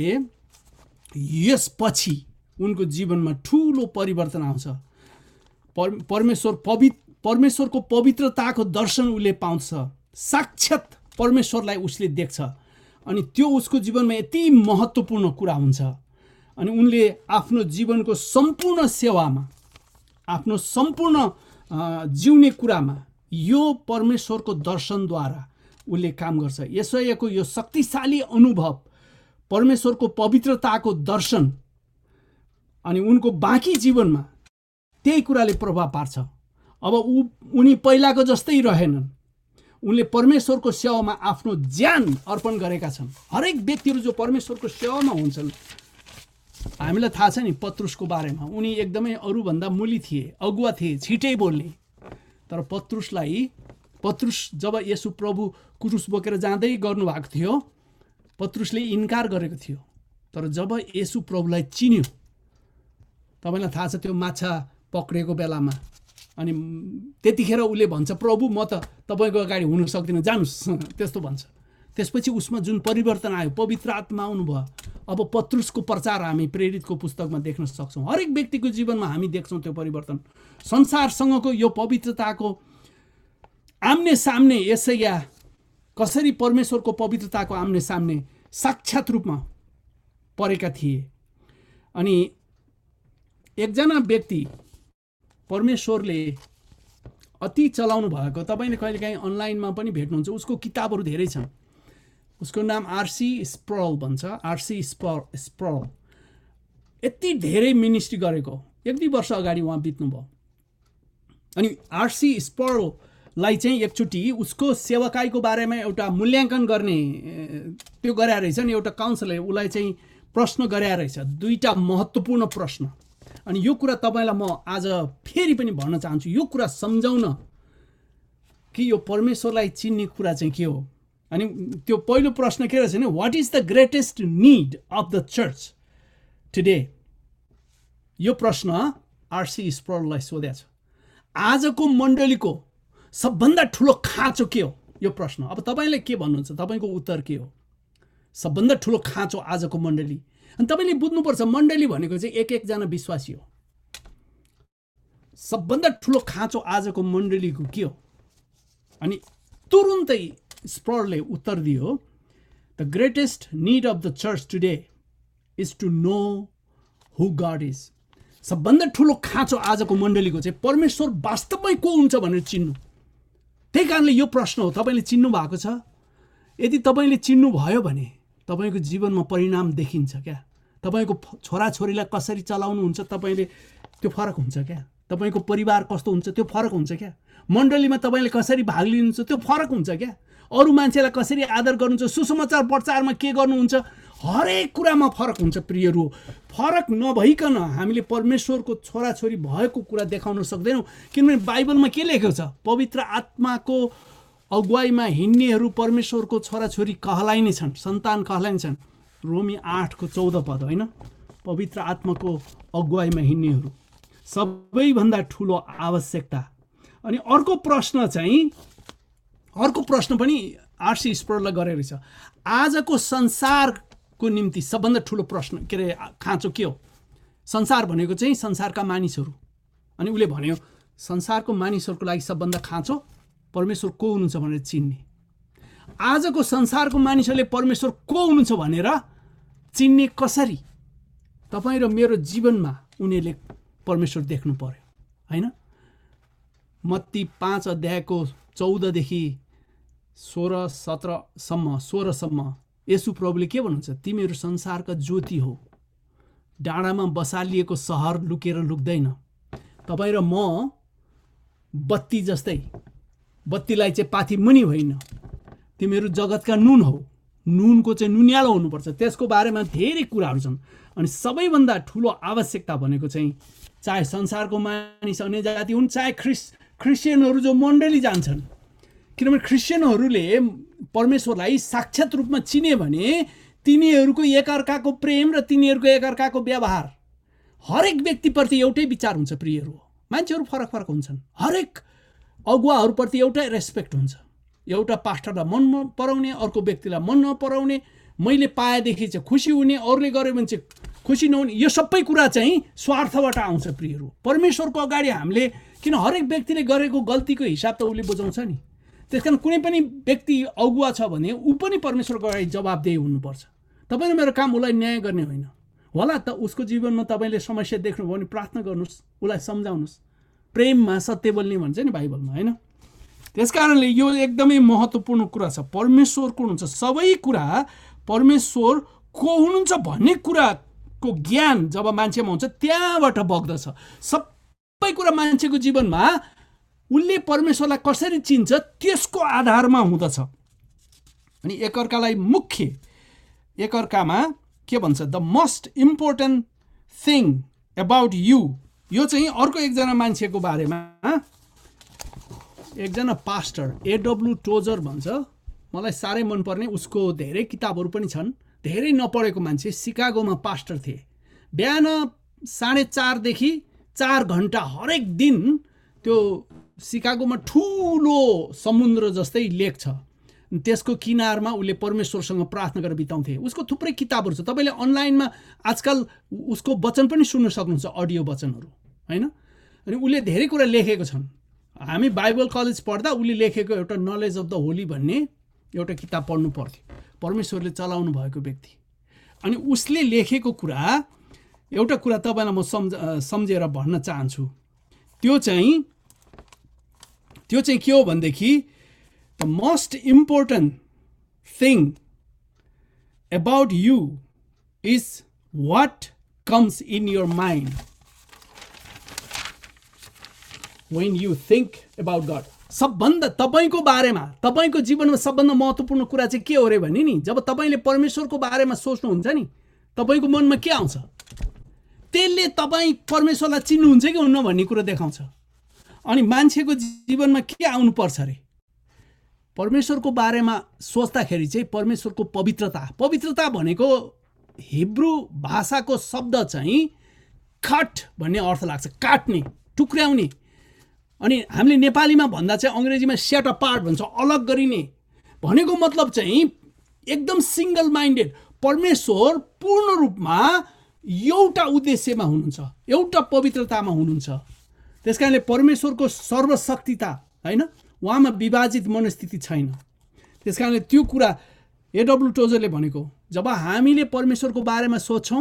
A: यसपछि उनको जीवनमा ठुलो परिवर्तन आउँछ। परमेश्वरको पवित्रताको दर्शन उसले पाउँछ। साक्षात परमेश्वरलाई उसले देख्छ। अनि त्यो उसको जीवनमा यति महत्त्वपूर्ण कुरा हुन्छ। अनि उनले आफ्नो जीवनको सम्पूर्ण सेवामा, आफ्नो सम्पूर्ण जिउने कुरामा यो परमेश्वरको दर्शनद्वारा उसले काम गर्छ। यसैयाको यो शक्तिशाली अनुभव, परमेश्वरको पवित्रताको दर्शन अनि उनको बाँकी जीवनमा त्यही कुराले प्रभाव पार्छ। अब उनी पहिलाको जस्तै रहेनन्। उनले परमेश्वरको सेवामा आफ्नो ज्यान अर्पण गरेका छन्। हरेक व्यक्तिहरू जो परमेश्वरको सेवामा हुन्छन्, हामीलाई थाहा छ नि पत्रुसको बारेमा, उनी एकदमै अरूभन्दा मुली थिए, अगुवा थिए, छिटै बोल्ने। तर पत्रुस जब येशू प्रभु क्रुस बोकेर जाँदै गर्नुभएको थियो, पत्रुसले इन्कार गरेको थियो। तर जब येशू प्रभुलाई चिन्यो, तपाईँलाई थाहा छ त्यो माछा पक्रेको बेलामा, अनि त्यतिखेर उसले भन्छ प्रभु म त तपाईँको अगाडि हुन सक्दिनँ, जानुहोस्, त्यस्तो भन्छ। त्यसपछि उसमा जुन परिवर्तन आयो, पवित्र आत्मा आउनुभयो। अब पत्रुसको प्रचार हामी प्रेरितको पुस्तकमा देख्न सक्छौँ। हरेक व्यक्तिको जीवनमा हामी देख्छौँ त्यो परिवर्तन। संसारसँगको यो पवित्रताको आम्ने सामने यसैया कसरी परमेश्वरको पवित्रताको आम्ने सामने साक्षात रूपमा परेका थिए। अनि एकजना व्यक्ति परमेश्वरले अति चलाउनु भएको, तपाईँले कहिलेकाहीँ अनलाइनमा पनि भेट्नुहुन्छ, उसको किताबहरू धेरै छन्। उसको नाम आरसी स्प्रल भन्छ, आरसी स्प्रल। यति धेरै मिनिस्ट्री गरेको, 1-2 वर्ष अगाडि उहाँ बित्नुभयो। अनि आरसी स्प्रललाई चाहिँ एकचोटि उसको सेवकाईको बारेमा एउटा मूल्याङ्कन गर्ने त्यो गराएर रहेछ नि, एउटा काउन्सिलरले उसलाई चाहिँ प्रश्न गराएर रहेछ, 2टा महत्त्वपूर्ण प्रश्न। अनि यो कुरा तपाईँलाई म आज फेरि पनि भन्न चाहन्छु, यो कुरा सम्झाउन कि यो परमेश्वरलाई चिन्ने कुरा चाहिँ के हो। अनि त्यो पहिलो प्रश्न के रहेछ भने, what is the greatest need of the church today. यो प्रश्न आरसी स्प्रललाई सोधेको छ। आजको मण्डलीको सबभन्दा ठुलो खाँचो के हो, यो प्रश्न। अब तपाईँले के भन्नुहुन्छ, तपाईँको उत्तर के हो? सबभन्दा ठुलो खाँचो आजको मण्डली। अनि तपाईँले बुझ्नुपर्छ, मण्डली भनेको चाहिँ एक-एकजना विश्वासी हो। सबभन्दा ठुलो खाँचो आजको मण्डलीको के हो? अनि तुरुन्तै स्प्रलले उत्तर दियो, the greatest need of the church today is to know who God is. सबभन्दा ठुलो खाँचो आजको मण्डलीको चाहिँ परमेश्वर वास्तवमै को हुन्छ भनेर चिन्नु। त्यही कारणले यो प्रश्न हो, तपाईँले चिन्नु भएको छ? यदि तपाईँले चिन्नु भयो भने तपाईँको जीवनमा परिणाम देखिन्छ क्या। तपाईँको छोराछोरीलाई कसरी चलाउनुहुन्छ तपाईँले, त्यो फरक हुन्छ क्या। तपाईँको परिवार कस्तो हुन्छ त्यो फरक हुन्छ क्या। मण्डलीमा तपाईँले कसरी भाग लिनुहुन्छ त्यो फरक हुन्छ क्या। अरू मान्छेलाई कसरी आदर गर्नुहुन्छ, सुसमाचार प्रचारमा के गर्नुहुन्छ, हरेक कुरामा फरक हुन्छ प्रियहरू। फरक नभइकन हामीले परमेश्वरको छोराछोरी भएको कुरा देखाउन सक्दैनौँ। किनभने बाइबलमा के लेखेको छ, पवित्र आत्माको अगुवाईमा हिँड्नेहरू परमेश्वरको छोराछोरी कहलाइने छन्, सन्तान कहलाइने छन्। रोमी 8:14 होइन, पवित्र आत्माको अगुवाईमा हिँड्नेहरू सबैभन्दा ठुलो आवश्यकता। अनि अर्को प्रश्न पनि आरसी स्प्रलले गरेको रहेछ, आजको संसारको निम्ति सबभन्दा ठुलो प्रश्न के अरे खाँचो के हो? संसार भनेको चाहिँ संसारका मानिसहरू। अनि उसले भन्यो संसारको मानिसहरूको लागि सबभन्दा खाँचो परमेश्वर को हुनुहुन्छ भनेर चिन्ने। आजको संसारको मानिसहरूले परमेश्वर को हुनुहुन्छ भनेर चिन्ने कसरी? तपाईँ र मेरो जीवनमा उनीहरूले परमेश्वर देख्नु पर्यो होइन। मत्ती 5:14-16 येशू प्रभुले के भन्नुहुन्छ, तिमीहरू संसारका ज्योति हो, डाँडामा बसालिएको सहर लुकेर लुक्दैन। तपाईँ र म बत्ती जस्तै, बत्तीलाई चाहिँ पाथी मुनि होइन। तिमीहरू जगतका नुन हो, नुनको चाहिँ नुनियालो हुनुपर्छ। त्यसको बारेमा धेरै कुराहरू छन्। अनि सबैभन्दा ठुलो आवश्यकता भनेको चाहिँ चाहे संसारको मानिस अन्य जाति हुन्, चाहे क्रिस्चियनहरू जो मण्डली जान्छन्, किनभने क्रिस्चियनहरूले परमेश्वरलाई साक्षात रूपमा चिने भने तिनीहरूको एकअर्काको प्रेम र तिनीहरूको एकअर्काको व्यवहार हरेक व्यक्तिप्रति एउटै विचार हुन्छ प्रियहरू। मान्छेहरू फरक फरक हुन्छन्, हरेक अगुवाहरूप्रति एउटै रेस्पेक्ट हुन्छ। एउटा पास्टरलाई मन पराउने, अर्को व्यक्तिलाई मन नपराउने, मैले पाएदेखि चाहिँ खुसी हुने, अरूले गर्यो भने चाहिँ खुसी नहुने, यो सबै कुरा चाहिँ स्वार्थबाट आउँछ प्रियहरू। परमेश्वरको अगाडि हामीले किन हरेक व्यक्तिले गरेको गल्तीको हिसाब त उसले बुझाउँछ नि। त्यस कारण कुनै पनि व्यक्ति अगुवा छ भने ऊ पनि परमेश्वरको अगाडि जवाबदेही हुनुपर्छ। तपाईँ र मेरो काम उसलाई न्याय गर्ने होइन। होला त उसको जीवनमा तपाईँले समस्या देख्नुभयो भने प्रार्थना गर्नुहोस्, उसलाई सम्झाउनुहोस्। प्रेममा सत्य बोल्ने भन्छ नि बाइबलमा होइन। त्यस कारणले यो एकदमै महत्त्वपूर्ण कुरा छ। परमेश्वर को हुनुहुन्छ, सबै कुरा परमेश्वर को हुनुहुन्छ भन्ने कुराको ज्ञान जब मान्छेमा हुन्छ त्यहाँबाट बग्दछ। सबै कुरा मान्छेको जीवनमा उसले परमेश्वरलाई कसरी चिन्छ त्यसको आधारमा हुँदछ। अनि एकअर्कामा के भन्छ, the most important thing about you. यो चाहिँ अर्को एकजना मान्छेको बारेमा, एकजना पास्टर A.W. टोजर भन्छ, मलाई साह्रै मनपर्ने, उसको धेरै किताबहरू पनि छन्, धेरै नपढेको मान्छे सिकागोमा पास्टर थिए। बिहान 4:30 देखि 4 घण्टा हरेक दिन त्यो सिकागोमा ठुलो समुद्र जस्तै लेक छ, त्यसको किनारमा उसले परमेश्वरसँग प्रार्थना गरेर बिताउँथे। उसको थुप्रै किताबहरू छ, तपाईँले अनलाइनमा आजकल उसको वचन पनि सुन्न सक्नुहुन्छ, अडियो वचनहरू हैन। अनि उसले धेरै कुरा लेखेको छन्। हामी बाइबल कलेज पढ्दा उसले लेखेको एउटा नलेज अफ द होली भन्ने एउटा किताब पढ्नु पर्थ्यो, परमेश्वरले चलाउनु भएको व्यक्ति। अनि उसले लेखेको कुरा एउटा कुरा तपाईँलाई म सम्झेर भन्न चाहन्छु। त्यो चाहिँ के हो भनेदेखि the most important thing about you is what comes in your mind when you think about God। सबभन्दा तपाईँको बारेमा, तपाईँको जीवनमा सबभन्दा महत्त्वपूर्ण कुरा चाहिँ के हो रे भने नि, जब तपाईँले परमेश्वरको बारेमा सोच्नुहुन्छ नि, तपाईँको मनमा के आउँछ, त्यसले तपाईँ परमेश्वरलाई चिन्नुहुन्छ कि हुन्न भन्ने कुरा देखाउँछ। अनि मान्छेको जीवनमा के आउनुपर्छ अरे, परमेश्वरको बारेमा सोच्दाखेरि चाहिँ परमेश्वरको पवित्रता भनेको हिब्रू भाषाको शब्द चाहिँ कट भन्ने अर्थ लाग्छ, काट्ने, टुक्र्याउने। अनि हामीले नेपालीमा भन्दा चाहिँ अङ्ग्रेजीमा सेट अपार्ट भन्छ, अलग गरिने। भनेको मतलब चाहिँ एकदम सिङ्गल माइन्डेड, परमेश्वर पूर्ण रूपमा एउटा उद्देश्यमा हुनुहुन्छ, एउटा पवित्रतामा हुनुहुन्छ। त्यस कारणले परमेश्वरको सर्वशक्तिता होइन, उहाँमा विभाजित मनस्थिति छैन। त्यस कारणले त्यो कुरा एडब्ल्यू टोजरले भनेको, जब हामीले परमेश्वरको बारेमा सोच्छौँ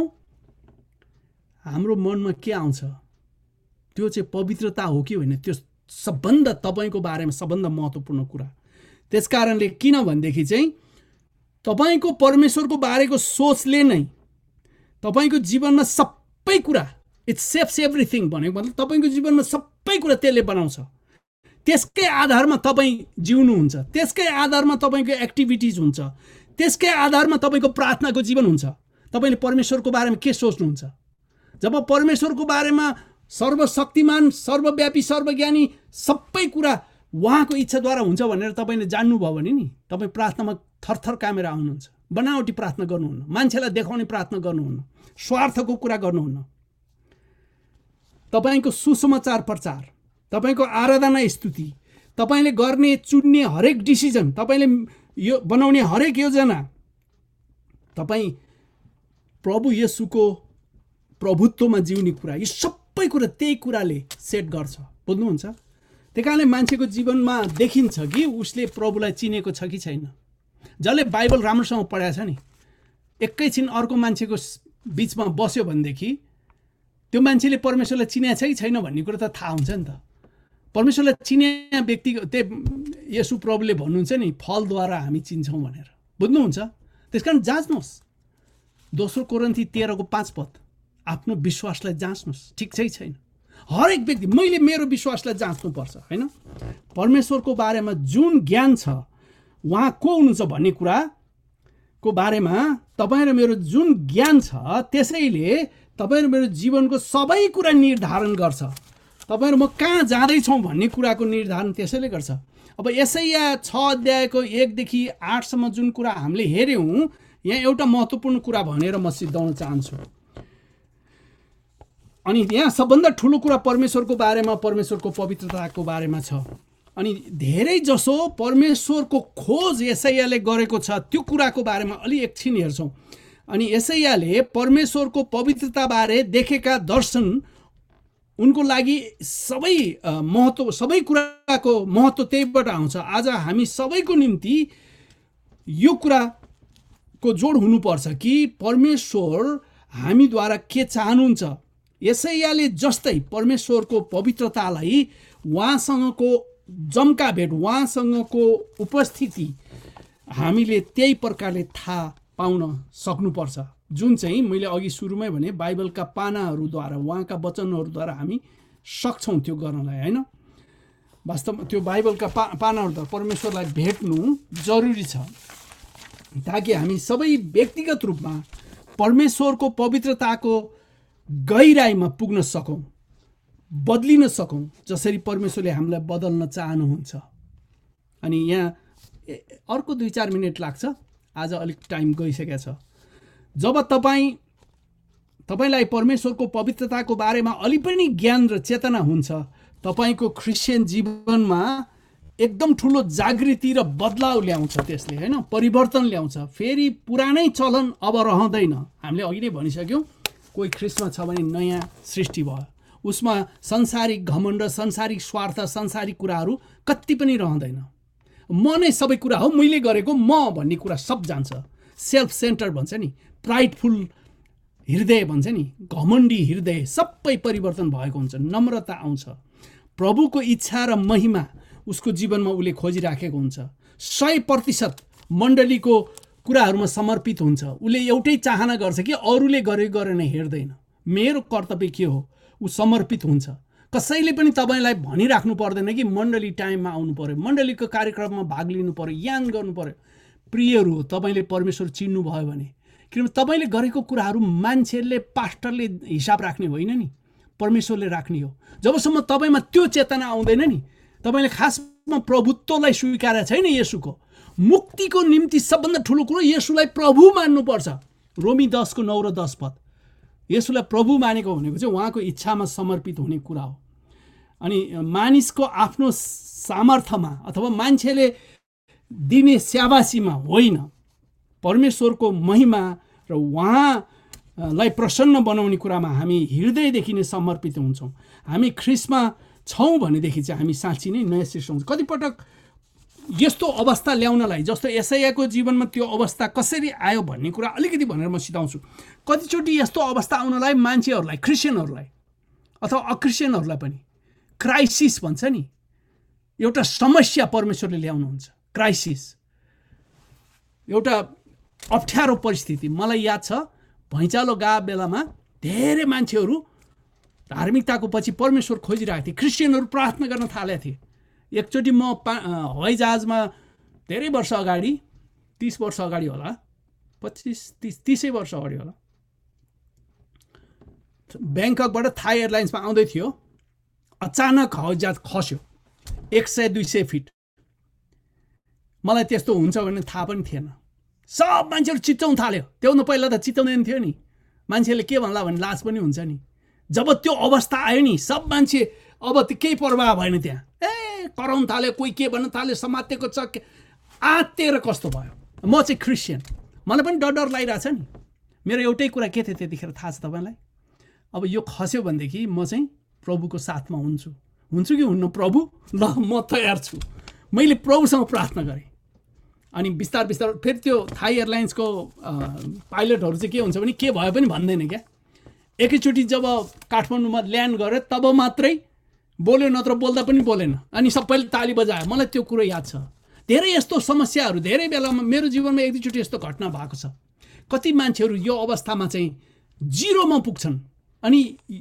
A: हाम्रो मनमा के आउँछ, त्यो चाहिँ पवित्रता हो कि होइन, त्यो सबभन्दा तपाईँको बारेमा सबभन्दा महत्त्वपूर्ण कुरा। त्यस कारणले किनभनेदेखि चाहिँ तपाईँको परमेश्वरको बारेको सोचले नै तपाईँको जीवनमा सबै कुरा, इट्स सेप्स एभ्रिथिङ भनेको मतलब तपाईँको जीवनमा सबै कुरा त्यसले बनाउँछ। त्यसकै आधारमा तपाईँ जिउनुहुन्छ, त्यसकै आधारमा तपाईँको एक्टिभिटिज हुन्छ, त्यसकै आधारमा तपाईँको प्रार्थनाको जीवन हुन्छ। तपाईँले परमेश्वरको बारेमा के सोच्नुहुन्छ? जब परमेश्वरको बारेमा सर्वशक्तिमान, सर्वव्यापी, सर्वज्ञानी सबै कुरा उहाँको इच्छाद्वारा हुन्छ भनेर तपाईँले जान्नुभयो भने नि, तपाईँ प्रार्थनामा थरथर कामेर आउनुहुन्छ। बनावटी प्रार्थना गर्नुहुन्न, मान्छेलाई देखाउने प्रार्थना गर्नुहुन्न, स्वार्थको कुरा गर्नुहुन्न। तपाईँको सुसमाचार प्रचार, तपाईँको आराधना स्तुति, तपाईँले गर्ने चुन्ने हरेक डिसिजन, तपाईँले यो बनाउने हरेक योजना, तपाईँ प्रभु येशूको प्रभुत्वमा जिउने कुरा, यो सबै कुरा त्यही कुराले सेट गर्छ। बुझ्नुहुन्छ? त्यही कारणले मान्छेको जीवनमा देखिन्छ कि उसले प्रभुलाई चिनेको छ कि छैन। जसले बाइबल राम्रोसँग पढाएको छ नि, एकैछिन अर्को मान्छेको बिचमा बस्यो भनेदेखि त्यो मान्छेले परमेश्वरलाई चिनेको छ कि छैन भन्ने कुरा त थाहा हुन्छ नि त। परमेश्वरलाई चिने व्यक्ति त्यही येशू प्रभुले भन्नुहुन्छ नि, फलद्वारा हामी चिन्छौँ भनेर। बुझ्नुहुन्छ? त्यस कारण जाँच्नुहोस्, 2 कोरिन्थी 13:5 आफ्नो विश्वासलाई जाँच्नुहोस्, ठिक छ कि छैन। हरेक व्यक्ति, मैले मेरो विश्वासलाई जाँच्नुपर्छ होइन। परमेश्वरको बारेमा जुन ज्ञान छ, उहाँ को हुनुहुन्छ भन्ने कुराको बारेमा तपाईँ र मेरो जुन ज्ञान छ, त्यसैले तपाईँ र मेरो जीवनको सबै कुरा निर्धारण गर्छ। तपाईँ र म कहाँ जाँदैछौँ भन्ने कुराको निर्धारण त्यसैले गर्छ। अब यसैया 6 अध्यायको 1 देखि 8 जुन कुरा हामीले हेऱ्यौँ, यहाँ एउटा महत्त्वपूर्ण कुरा भनेर म सिद्धाउन चाहन्छु। अनि यहाँ सबभन्दा ठुलो कुरा परमेश्वरको बारेमा, परमेश्वरको पवित्रताको बारेमा छ। अनि धेरै जसो परमेश्वरको खोज यसैयाले गरेको छ, त्यो कुराको बारेमा अलि एकछिन हेर्छौँ। अनि यसैयाले परमेश्वरको पवित्रताबारे देखेका दर्शन, उनको लागि सबै कुराको महत्त्व त्यहीबाट आउँछ। आज हामी सबैको निम्ति यो कुराको जोड हुनुपर्छ कि परमेश्वर हामीद्वारा के चाहनुहुन्छ। यसैयाले जस्तै परमेश्वरको पवित्रतालाई, उहाँसँगको जम्का भेट, उहाँसँगको उपस्थिति हामीले त्यही प्रकारले थाहा पाउन सक्नुपर्छ, जुन चाहिँ मैले अघि सुरुमै भने बाइबलका पानाहरूद्वारा, उहाँका वचनहरूद्वारा हामी सक्छौँ त्यो गर्नलाई होइन। वास्तवमा त्यो बाइबलका पानाहरूद्वारा परमेश्वरलाई भेट्नु जरुरी छ, ताकि हामी सबै व्यक्तिगत रूपमा परमेश्वरको पवित्रताको गहिराइमा पुग्न सकौँ, बदलिन सकौँ, जसरी परमेश्वरले हामीलाई बदल्न चाहनुहुन्छ। अनि यहाँ अर्को 2-4 मिनट लाग्छ, आज अलिक टाइम गइसकेको छ। जब तपाईलाई परमेश्वरको पवित्रताको बारेमा अलि पनि ज्ञान र चेतना हुन्छ, तपाईको क्रिस्चियन जीवनमा एकदम ठुलो जागृति र बदलाव ल्याउँछ। त्यसले हैन परिवर्तन ल्याउँछ। फेरि पुरानै चलन अब रहँदैन। हामीले अघि नै भनिसक्यौँ, कोही ख्रिस्टमा छ भने नयाँ सृष्टि भयो। उसमा संसारिक घमण्ड, संसारिक स्वार्थ, संसारिक कुराहरू कति पनि रहँदैन। म नै सबै कुरा हो, मैले गरेको म भन्ने कुरा सब जान्छ। सेल्फ सेन्टर भन्छ नि, प्राइडफुल हृदय भन्छ नि, घमण्डी हृदय सबै परिवर्तन भएको हुन्छ। नम्रता आउँछ। प्रभुको इच्छा र महिमा उसको जीवनमा उसले खोजिराखेको हुन्छ। 100% मण्डलीको कुराहरूमा समर्पित हुन्छ। उसले एउटै चाहना गर्छ कि अरूले गरेन हेर्दैन, मेरो कर्तव्य के हो। ऊ समर्पित हुन्छ। कसैले पनि तपाईँलाई भनिराख्नु पर्दैन कि मण्डली टाइममा आउनु पर्यो, मण्डलीको कार्यक्रममा भाग लिनु पर्यो, यान गर्नु पर्यो। प्रियहरू हो, तपाईँले परमेश्वर चिन्नु भयो भने, किनभने तपाईँले गरेको कुराहरू मान्छेले पास्टरले हिसाब राख्ने होइन नि, परमेश्वरले राख्ने हो। जबसम्म तपाईँमा त्यो चेतना आउँदैन नि, तपाईँले खासमा प्रभुत्वलाई स्वीकार छैन। येशूको मुक्तिको निम्ति सबभन्दा ठुलो कुरो येशूलाई प्रभु मान्नुपर्छ। रोमी 10:9 र 10 पद। येशूलाई प्रभु मानेको भनेको चाहिँ उहाँको इच्छामा समर्पित हुने कुरा हो। अनि मानिसको आफ्नो सामर्थ्यमा अथवा मान्छेले दिने स्याबासीमा होइन, परमेश्वरको महिमा र उहाँलाई प्रसन्न बनाउने कुरामा हामी हृदयदेखि नै समर्पित हुन्छौँ। हामी ख्रिस्टमा छौँ भनेदेखि चाहिँ हामी साँच्ची नै नयाँ सृष्टि हुन्छ। कतिपटक यस्तो अवस्था ल्याउनलाई, जस्तो यशायाको जीवनमा त्यो अवस्था कसरी आयो भन्ने कुरा अलिकति भनेर म सिकाउँछु। कतिचोटि यस्तो अवस्था आउनलाई मान्छेहरूलाई, क्रिस्चियनहरूलाई अथवा अक्रिस्चियनहरूलाई पनि क्राइसिस भन्छ नि, एउटा समस्या परमेश्वरले ल्याउनुहुन्छ। क्राइसिस, एउटा अप्ठ्यारो परिस्थिति। मलाई याद छ, भैँचालो गएको बेलामा धेरै मान्छेहरू धार्मिकताको पछि परमेश्वर खोजिरहेको थिए। क्रिस्चियनहरू प्रार्थना गर्न थालेका थिए। एकचोटि म हवाई जहाजमा धेरै वर्ष अगाडि, 30 वर्ष अगाडि होला, 25-30 वर्ष अगाडि होला, ब्याङ्ककबाट थाई एयरलाइन्समा आउँदै थियो। अचानक हवाई जहाज खस्यो 100-200 फिट। मलाई त्यस्तो हुन्छ भन्ने थाहा पनि थिएन। सब मान्छेहरू चिच्याउन थाल्यो। त्योभन्दा पहिला त चिच्याउँदैन थियो नि, मान्छेले के भन्ला भन्ने लाज पनि हुन्छ नि। जब त्यो अवस्था आयो नि, सब मान्छे अब त्यो केही प्रभाव भएन। त्यहाँ कराउन थाल्यो, कोही के भन्न थाल्यो, समातेको चक आत्तिएर कस्तो भयो। म चाहिँ क्रिस्चियन, मलाई पनि डर लागिरहेछ नि। मेरो एउटै कुरा के थियो त्यतिखेर थाहा छ तपाईँलाई? अब यो खस्यो भनेदेखि म चाहिँ प्रभुको साथमा हुन्छु कि हुन्न प्रभु? ल म तयार छु। मैले प्रभुसँग प्रार्थना गरेँ। अनि बिस्तार फेरि त्यो थाई एयरलाइन्सको पाइलटहरू चाहिँ के हुन्छ भने के भयो पनि भन्दैन क्या। एकैचोटि जब काठमाडौँमा ल्यान्ड गरे तब मात्रै बोल्यो, नत्र बोल्दा पनि बोलेन। अनि सबैले ताली बजायो। मलाई त्यो कुरो याद छ। धेरै यस्तो समस्याहरू धेरै बेलामा मेरो जीवनमा एक दुईचोटि यस्तो घटना भएको छ। कति मान्छेहरू यो अवस्थामा चाहिँ जिरोमा पुग्छन्। अनि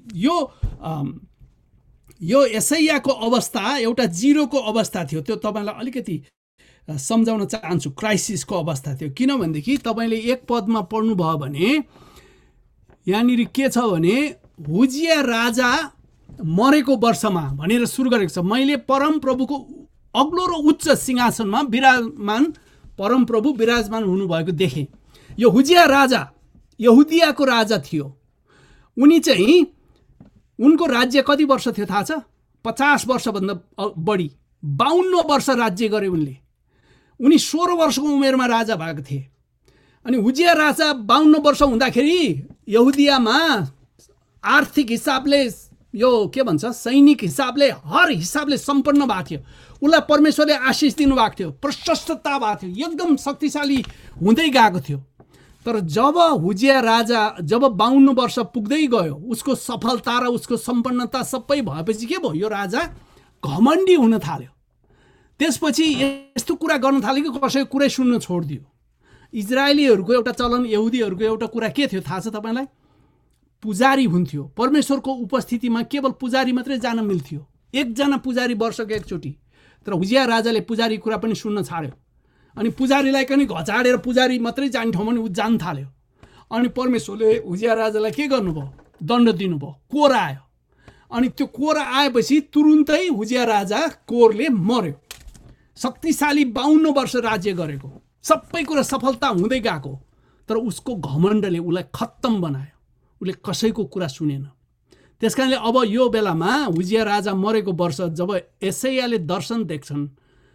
A: यो यशायाको अवस्था एउटा जिरोको अवस्था थियो। त्यो तपाईँलाई अलिकति सम्झाउन चाहन्छु। क्राइसिसको अवस्था थियो। किनभनेदेखि तपाईँले एक पदमा पढ्नुभयो भने यहाँनिर के छ भने, हुजिया राजा मरेको वर्षमा भनेर सुरु गरेको छ। मैले परम प्रभुको अग्लो र उच्च सिंहासनमा परम प्रभु विराजमान हुनुभएको देखेँ। यो हुजिया राजा यहुदियाको राजा थियो। उनी चाहिँ, उनको राज्य कति वर्ष थियो थाहा छ? 50 वर्षभन्दा बढी, 52 वर्ष राज्य गरे उनले। उनी 16 वर्षको उमेरमा राजा भएको थिए। अनि हुजिया राजा 52 वर्ष हुँदाखेरि यहुदियामा आर्थिक हिसाबले, यो के भन्छ, सैनिक हिसाबले, हर हिसाबले सम्पन्न भएको थियो। उसलाई परमेश्वरले आशिष दिनुभएको थियो, प्रशस्तता भएको थियो, एकदम शक्तिशाली हुँदै गएको थियो। तर जब हुजिया राजा 52 वर्ष पुग्दै गयो, उसको सफलता र उसको सम्पन्नता सबै भएपछि के भयो, यो राजा घमण्डी हुन थाल्यो। त्यसपछि यस्तो कुरा गर्न थाल्यो कि कसैको कुरै सुन्न छोडिदियो। इजरायलीहरूको एउटा चलन, यहुदीहरूको एउटा कुरा के थियो थाहा छ तपाईँलाई? पुजारी हुन्थ्यो। परमेश्वरको उपस्थितिमा केवल पुजारी मात्रै जान मिल्थ्यो। एकजना पुजारी वर्षको एकचोटि। तर हुजिया राजाले पुजारी कुरा पनि सुन्न छाड्यो। अनि पुजारीलाई पनि घचाडेर पुजारी मात्रै जाने ठाउँमा नि ऊ जान थाल्यो। अनि परमेश्वरले हुजिया राजालाई के गर्नुभयो? दण्ड दिनुभयो, कोर आयो। अनि त्यो कोर आएपछि तुरुन्तै हुजिया राजा कोरले मर्यो। शक्तिशाली 52 वर्ष राज्य गरेको, सबै कुरा सफलता हुँदै गएको, तर उसको घमण्डले उसलाई खत्तम बनायो, उसले कसैको कुरा सुनेन। त्यस कारणले अब यो बेलामा उजिया राजा मरेको वर्ष जब यशायाले दर्शन देख्छन्,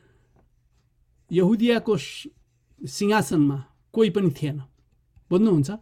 A: यहुदियाको सिंहासनमा कोही पनि थिएन, बुझ्नुहुन्छ,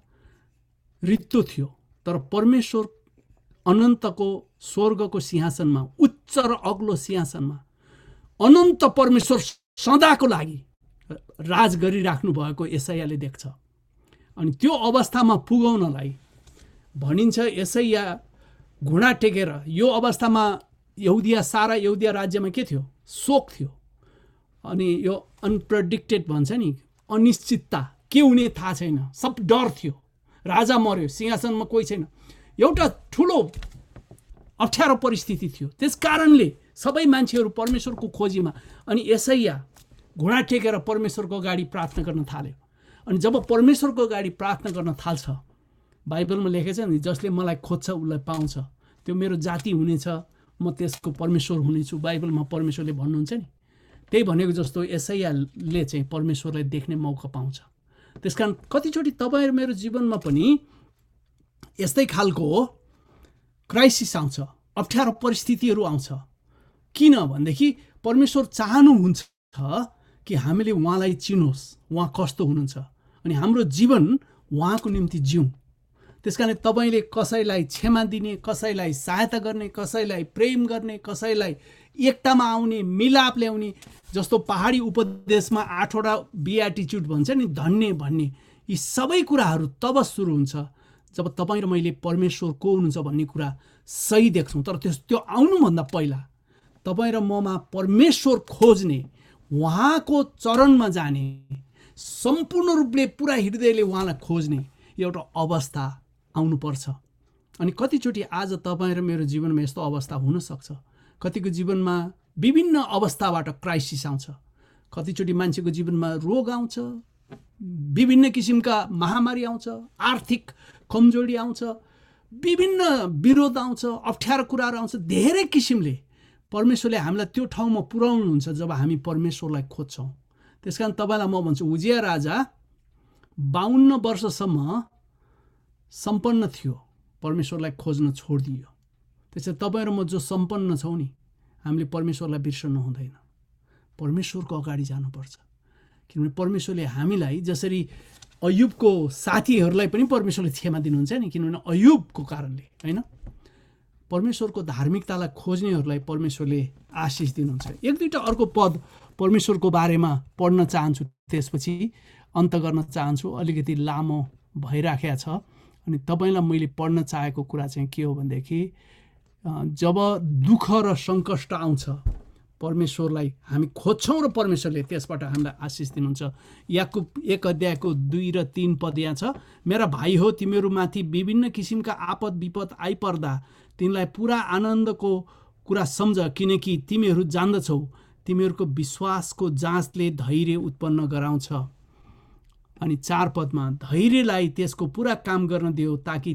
A: रित्तो थियो। तर परमेश्वर अनन्तको स्वर्गको सिंहासनमा, उच्च र अग्लो सिंहासनमा अनन्त परमेश्वर सदाको लागि राज गरिराख्नु भएको यशायाले देख्छ। अनि त्यो अवस्थामा पुगाउनलाई भनिन्छ यशाया घुँडा टेकेर, यो अवस्थामा यहुदिया, सारा यहुदिया राज्यमा के थियो? शोक थियो। अनि यो अनप्रेडिक्टेड भन्छ नि, अनिश्चितता, के हुने थाहा छैन, सब डर थियो। राजा मर्यो, सिंहासनमा कोही छैन, एउटा ठुलो अप्ठ्यारो परिस्थिति थियो। त्यस कारणले सबै मान्छेहरू परमेश्वरको खोजीमा, अनि यशाया घुँडा टेकेर परमेश्वरको अगाडि प्रार्थना गर्न थाल्यो। अनि जब परमेश्वरको अगाडि प्रार्थना गर्न थाल्छ, बाइबलमा लेखेको छ नि, जसले मलाई खोज्छ उसलाई पाउँछ, त्यो मेरो जाति हुनेछ, म त्यसको परमेश्वर हुनेछु, बाइबलमा परमेश्वरले भन्नुहुन्छ नि। त्यही भनेको जस्तो यशायाले चाहिँ परमेश्वरलाई देख्ने मौका पाउँछ। त्यस कारण कतिचोटि तपाईँ मेरो जीवनमा पनि यस्तै खालको क्राइसिस आउँछ, अप्ठ्यारो परिस्थितिहरू आउँछ। किन भनेदेखि परमेश्वर चाहनुहुन्छ कि हामीले उहाँलाई चिनोस्, उहाँ कस्तो हुनुहुन्छ, अनि हाम्रो जीवन उहाँको निम्ति जिउँ। त्यस कारण तपाईँले कसैलाई क्षमा दिने, कसैलाई सहायता गर्ने, कसैलाई प्रेम गर्ने, कसैलाई एकतामा आउने, मिलाप ल्याउने, जस्तो पहाडी उपदेशमा 8वटा बियाटिट्युड भन्छ नि, धन्य भन्ने, यी सबै कुराहरू तब सुरु हुन्छ जब तपाईँ र मैले परमेश्वर को हुनुहुन्छ भन्ने कुरा सही देख्छौँ। तर त्यो आउनुभन्दा पहिला तपाईँ र ममा परमेश्वर खोज्ने, उहाँको चरणमा जाने, सम्पूर्ण रूपले पुरा हृदयले उहाँलाई खोज्ने एउटा अवस्था आउनुपर्छ। अनि कतिचोटि आज तपाईँ र मेरो जीवनमा यस्तो अवस्था हुनसक्छ। कतिको जीवनमा विभिन्न अवस्थाबाट क्राइसिस आउँछ। कतिचोटि मान्छेको जीवनमा रोग आउँछ, विभिन्न किसिमका महामारी आउँछ, आर्थिक कमजोरी आउँछ, विभिन्न विरोध आउँछ, अप्ठ्यारो कुराहरू आउँछ। धेरै किसिमले परमेश्वरले हामीलाई त्यो ठाउँमा पुर्याउनुहुन्छ जब हामी परमेश्वरलाई खोज्छौँ। त्यस कारण तपाईँलाई म भन्छु, उजिया राजा 52 वर्षसम्म सम्पन्न थियो, परमेश्वरलाई खोज्न छोडिदियो। त्यसैले तपाईँ र म जो सम्पन्न छौँ नि, हामीले परमेश्वरलाई बिर्सनु हुँदैन, परमेश्वरको अगाडि जानुपर्छ। किनभने परमेश्वरले हामीलाई, जसरी अयुबको साथीहरूलाई पनि परमेश्वरले क्षमा दिनुहुन्छ नि, किनभने अयुबको कारणले, होइन, परमेश्वरको धार्मिकतालाई खोज्नेहरूलाई परमेश्वरले आशिष दिनुहुन्छ। एक दुईवटा अर्को पद परमेश्वरको बारेमा पढ्न चाहन्छु, त्यसपछि अन्त गर्न चाहन्छु। अलिकति लामो भइराखेको छ। अनि तपाईँलाई मैले पढ्न चाहेको कुरा चाहिँ के हो भनेदेखि, जब दुःख र सङ्कष्ट आउँछ, परमेश्वरलाई हामी खोज्छौँ र परमेश्वरले त्यसबाट हामीलाई आशिष दिनुहुन्छ। याकुब 1 अध्यायको 2 र 3 पद यहाँ छ, मेरा भाइ हो, तिमीहरूमाथि विभिन्न किसिमका आपद विपद आइपर्दा तिमीलाई पुरा आनन्दको कुरा सम्झ, किनकि तिमीहरू जान्दछौ तिमीहरूको विश्वासको जाँचले धैर्य उत्पन्न गराउँछ। अनि 4 पदमा, धैर्यलाई त्यसको पुरा काम गर्न दियो, ताकि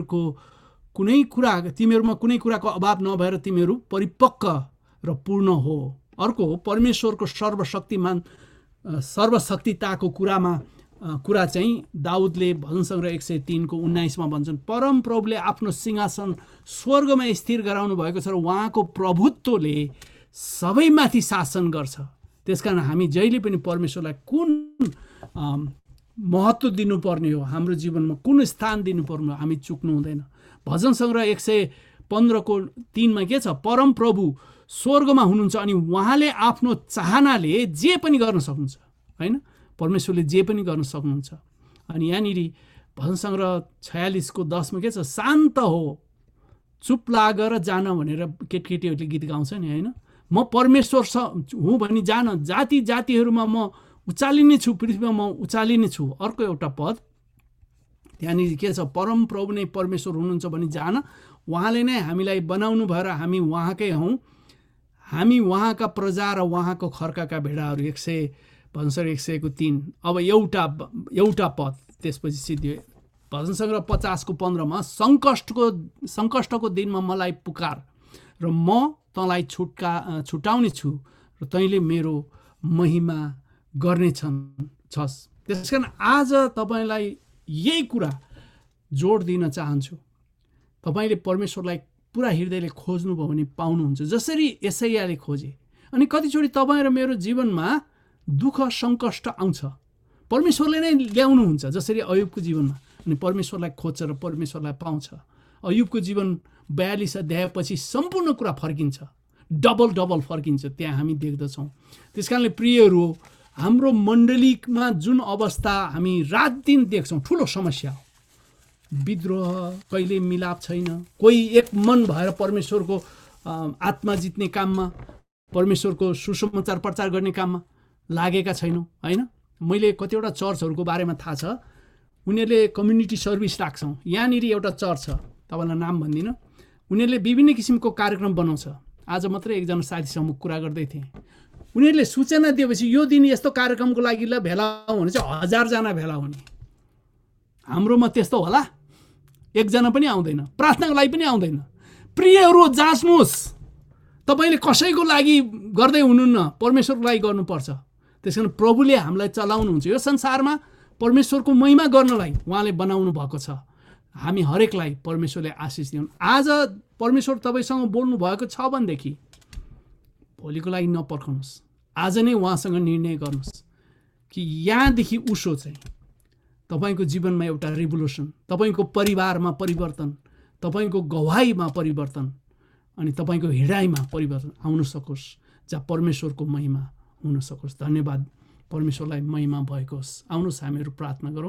A: तिमीहरूमा कुनै कुराको अभाव नभएर तिमीहरू परिपक्व र पूर्ण हो। अर्को, परमेश्वरको सर्वशक्तिताको कुरा चाहिँ दाउदले भजन सङ्ग्रह 103 को 19 भन्छन्, परम प्रभुले आफ्नो सिंहासन स्वर्गमा स्थिर गराउनु भएको छ र उहाँको प्रभुत्वले सबैमाथि शासन गर्छ। त्यसकारण हामी जहिले पनि परमेश्वरलाई कुन महत्त्व दिनुपर्ने हो, हाम्रो जीवनमा कुन स्थान दिनुपर्ने हो, हामी चुक्नु हुँदैन। भजन सङ्ग्रह 115 को 3 मा के छ, परम प्रभु स्वर्गमा हुनुहुन्छ अनि उहाँले आफ्नो चाहनाले जे पनि गर्न सक्नुहुन्छ, होइन, परमेश्वरले जे पनि गर्न सक्नुहुन्छ। अनि यहाँनिर भजन सङ्ग्रह 46 को 10 मा के छ, शान्त हो, चुप लागेर जान भनेर केटीहरूले गीत गाउँछ नि, होइन, म परमेश्वर हुँ भनी जान, जाति जातिहरूमा म उचालिने छु, पृथ्वीमा म उचालिने छु। अर्को एउटा पद त्यहाँनिर के छ, परम प्रभु नै परमेश्वर हुनुहुन्छ भनी जान, उहाँले नै हामीलाई बनाउनु भएर हामी उहाँकै हौँ, हामी उहाँका प्रजा र उहाँको खर्काका भेडाहरू। 100 को 3। अब एउटा पद त्यसपछि सिद्धियो। भजन सङ्ग्रह 50 को 15 मा, सङ्कष्टको दिनमा मलाई पुकार र म तँलाई छुटाउने छु र तैँले मेरो महिमा गर्नेछस्। त्यस कारण आज तपाईँलाई यही कुरा जोड दिन चाहन्छु, तपाईँले परमेश्वरलाई पुरा हृदयले खोज्नुभयो भने पाउनुहुन्छ, जसरी एसाइयाले खोजे। अनि कतिचोटि तपाईँ र मेरो जीवनमा दुःख सङ्कष्ट आउँछ, परमेश्वरले नै ल्याउनुहुन्छ, जसरी अयुबको जीवनमा। अनि परमेश्वरलाई खोज्छ र परमेश्वरलाई पाउँछ। अयुबको जीवन 42 अध्यायपछि सम्पूर्ण कुरा फर्किन्छ, डबल फर्किन्छ, त्यहाँ हामी देख्दछौँ। त्यस कारणले प्रियहरू, हाम्रो मण्डलीमा जुन अवस्था हामी रात दिन देख्छौँ, ठुलो समस्या हो। विद्रोह, कहिले मिलाप छैन, कोही एक मन भएर परमेश्वरको आत्मा जित्ने काममा, परमेश्वरको सुसमाचार प्रचार गर्ने काममा लागेका छैनौँ, होइन। मैले कतिवटा चर्चहरूको बारेमा थाहा छ, उनीहरूले कम्युनिटी सर्भिस राख्छौँ। यहाँनिर एउटा चर्च छ, तपाईँलाई नाम भन्दिनँ, उनीहरूले विभिन्न किसिमको कार्यक्रम बनाउँछ। आज मात्रै एकजना साथीसँग कुरा गर्दै थिएँ, उनीहरूले सूचना दिएपछि यो दिन यस्तो कार्यक्रमको लागि ल भेला भने चाहिँ 1000 जना भेला हुने। हाम्रोमा त्यस्तो होला, एकजना पनि आउँदैन, प्रार्थनाको लागि पनि आउँदैन। प्रियहरू, जाँच्नुहोस्, तपाईँले कसैको लागि गर्दै हुनुहुन्न, परमेश्वरको लागि गर्नुपर्छ। त्यस कारण प्रभुले हामीलाई चलाउनुहुन्छ यो संसारमा परमेश्वरको महिमा गर्नलाई, उहाँले बनाउनु भएको छ। हामी हरेकलाई परमेश्वरले आशिष दिउन्। आज परमेश्वर तपाईँसँग बोल्नु भएको छ भनेदेखि भोलिको लागि नपर्खनुहोस्, आज नै उहाँसँग निर्णय गर्नुहोस् कि यहाँदेखि उसो चाहिँ तपाईँको जीवनमा एउटा रिभोल्युसन, तपाईँको परिवारमा परिवर्तन, तपाईँको गवाहीमा परिवर्तन, अनि तपाईँको हिँडाइमा परिवर्तन आउन सकोस्, जहाँ परमेश्वरको महिमा हुन सकोस्। धन्यवाद, परमेश्वरलाई महिमा भएको होस्। आउनुहोस् हामीहरू प्रार्थना गरौँ।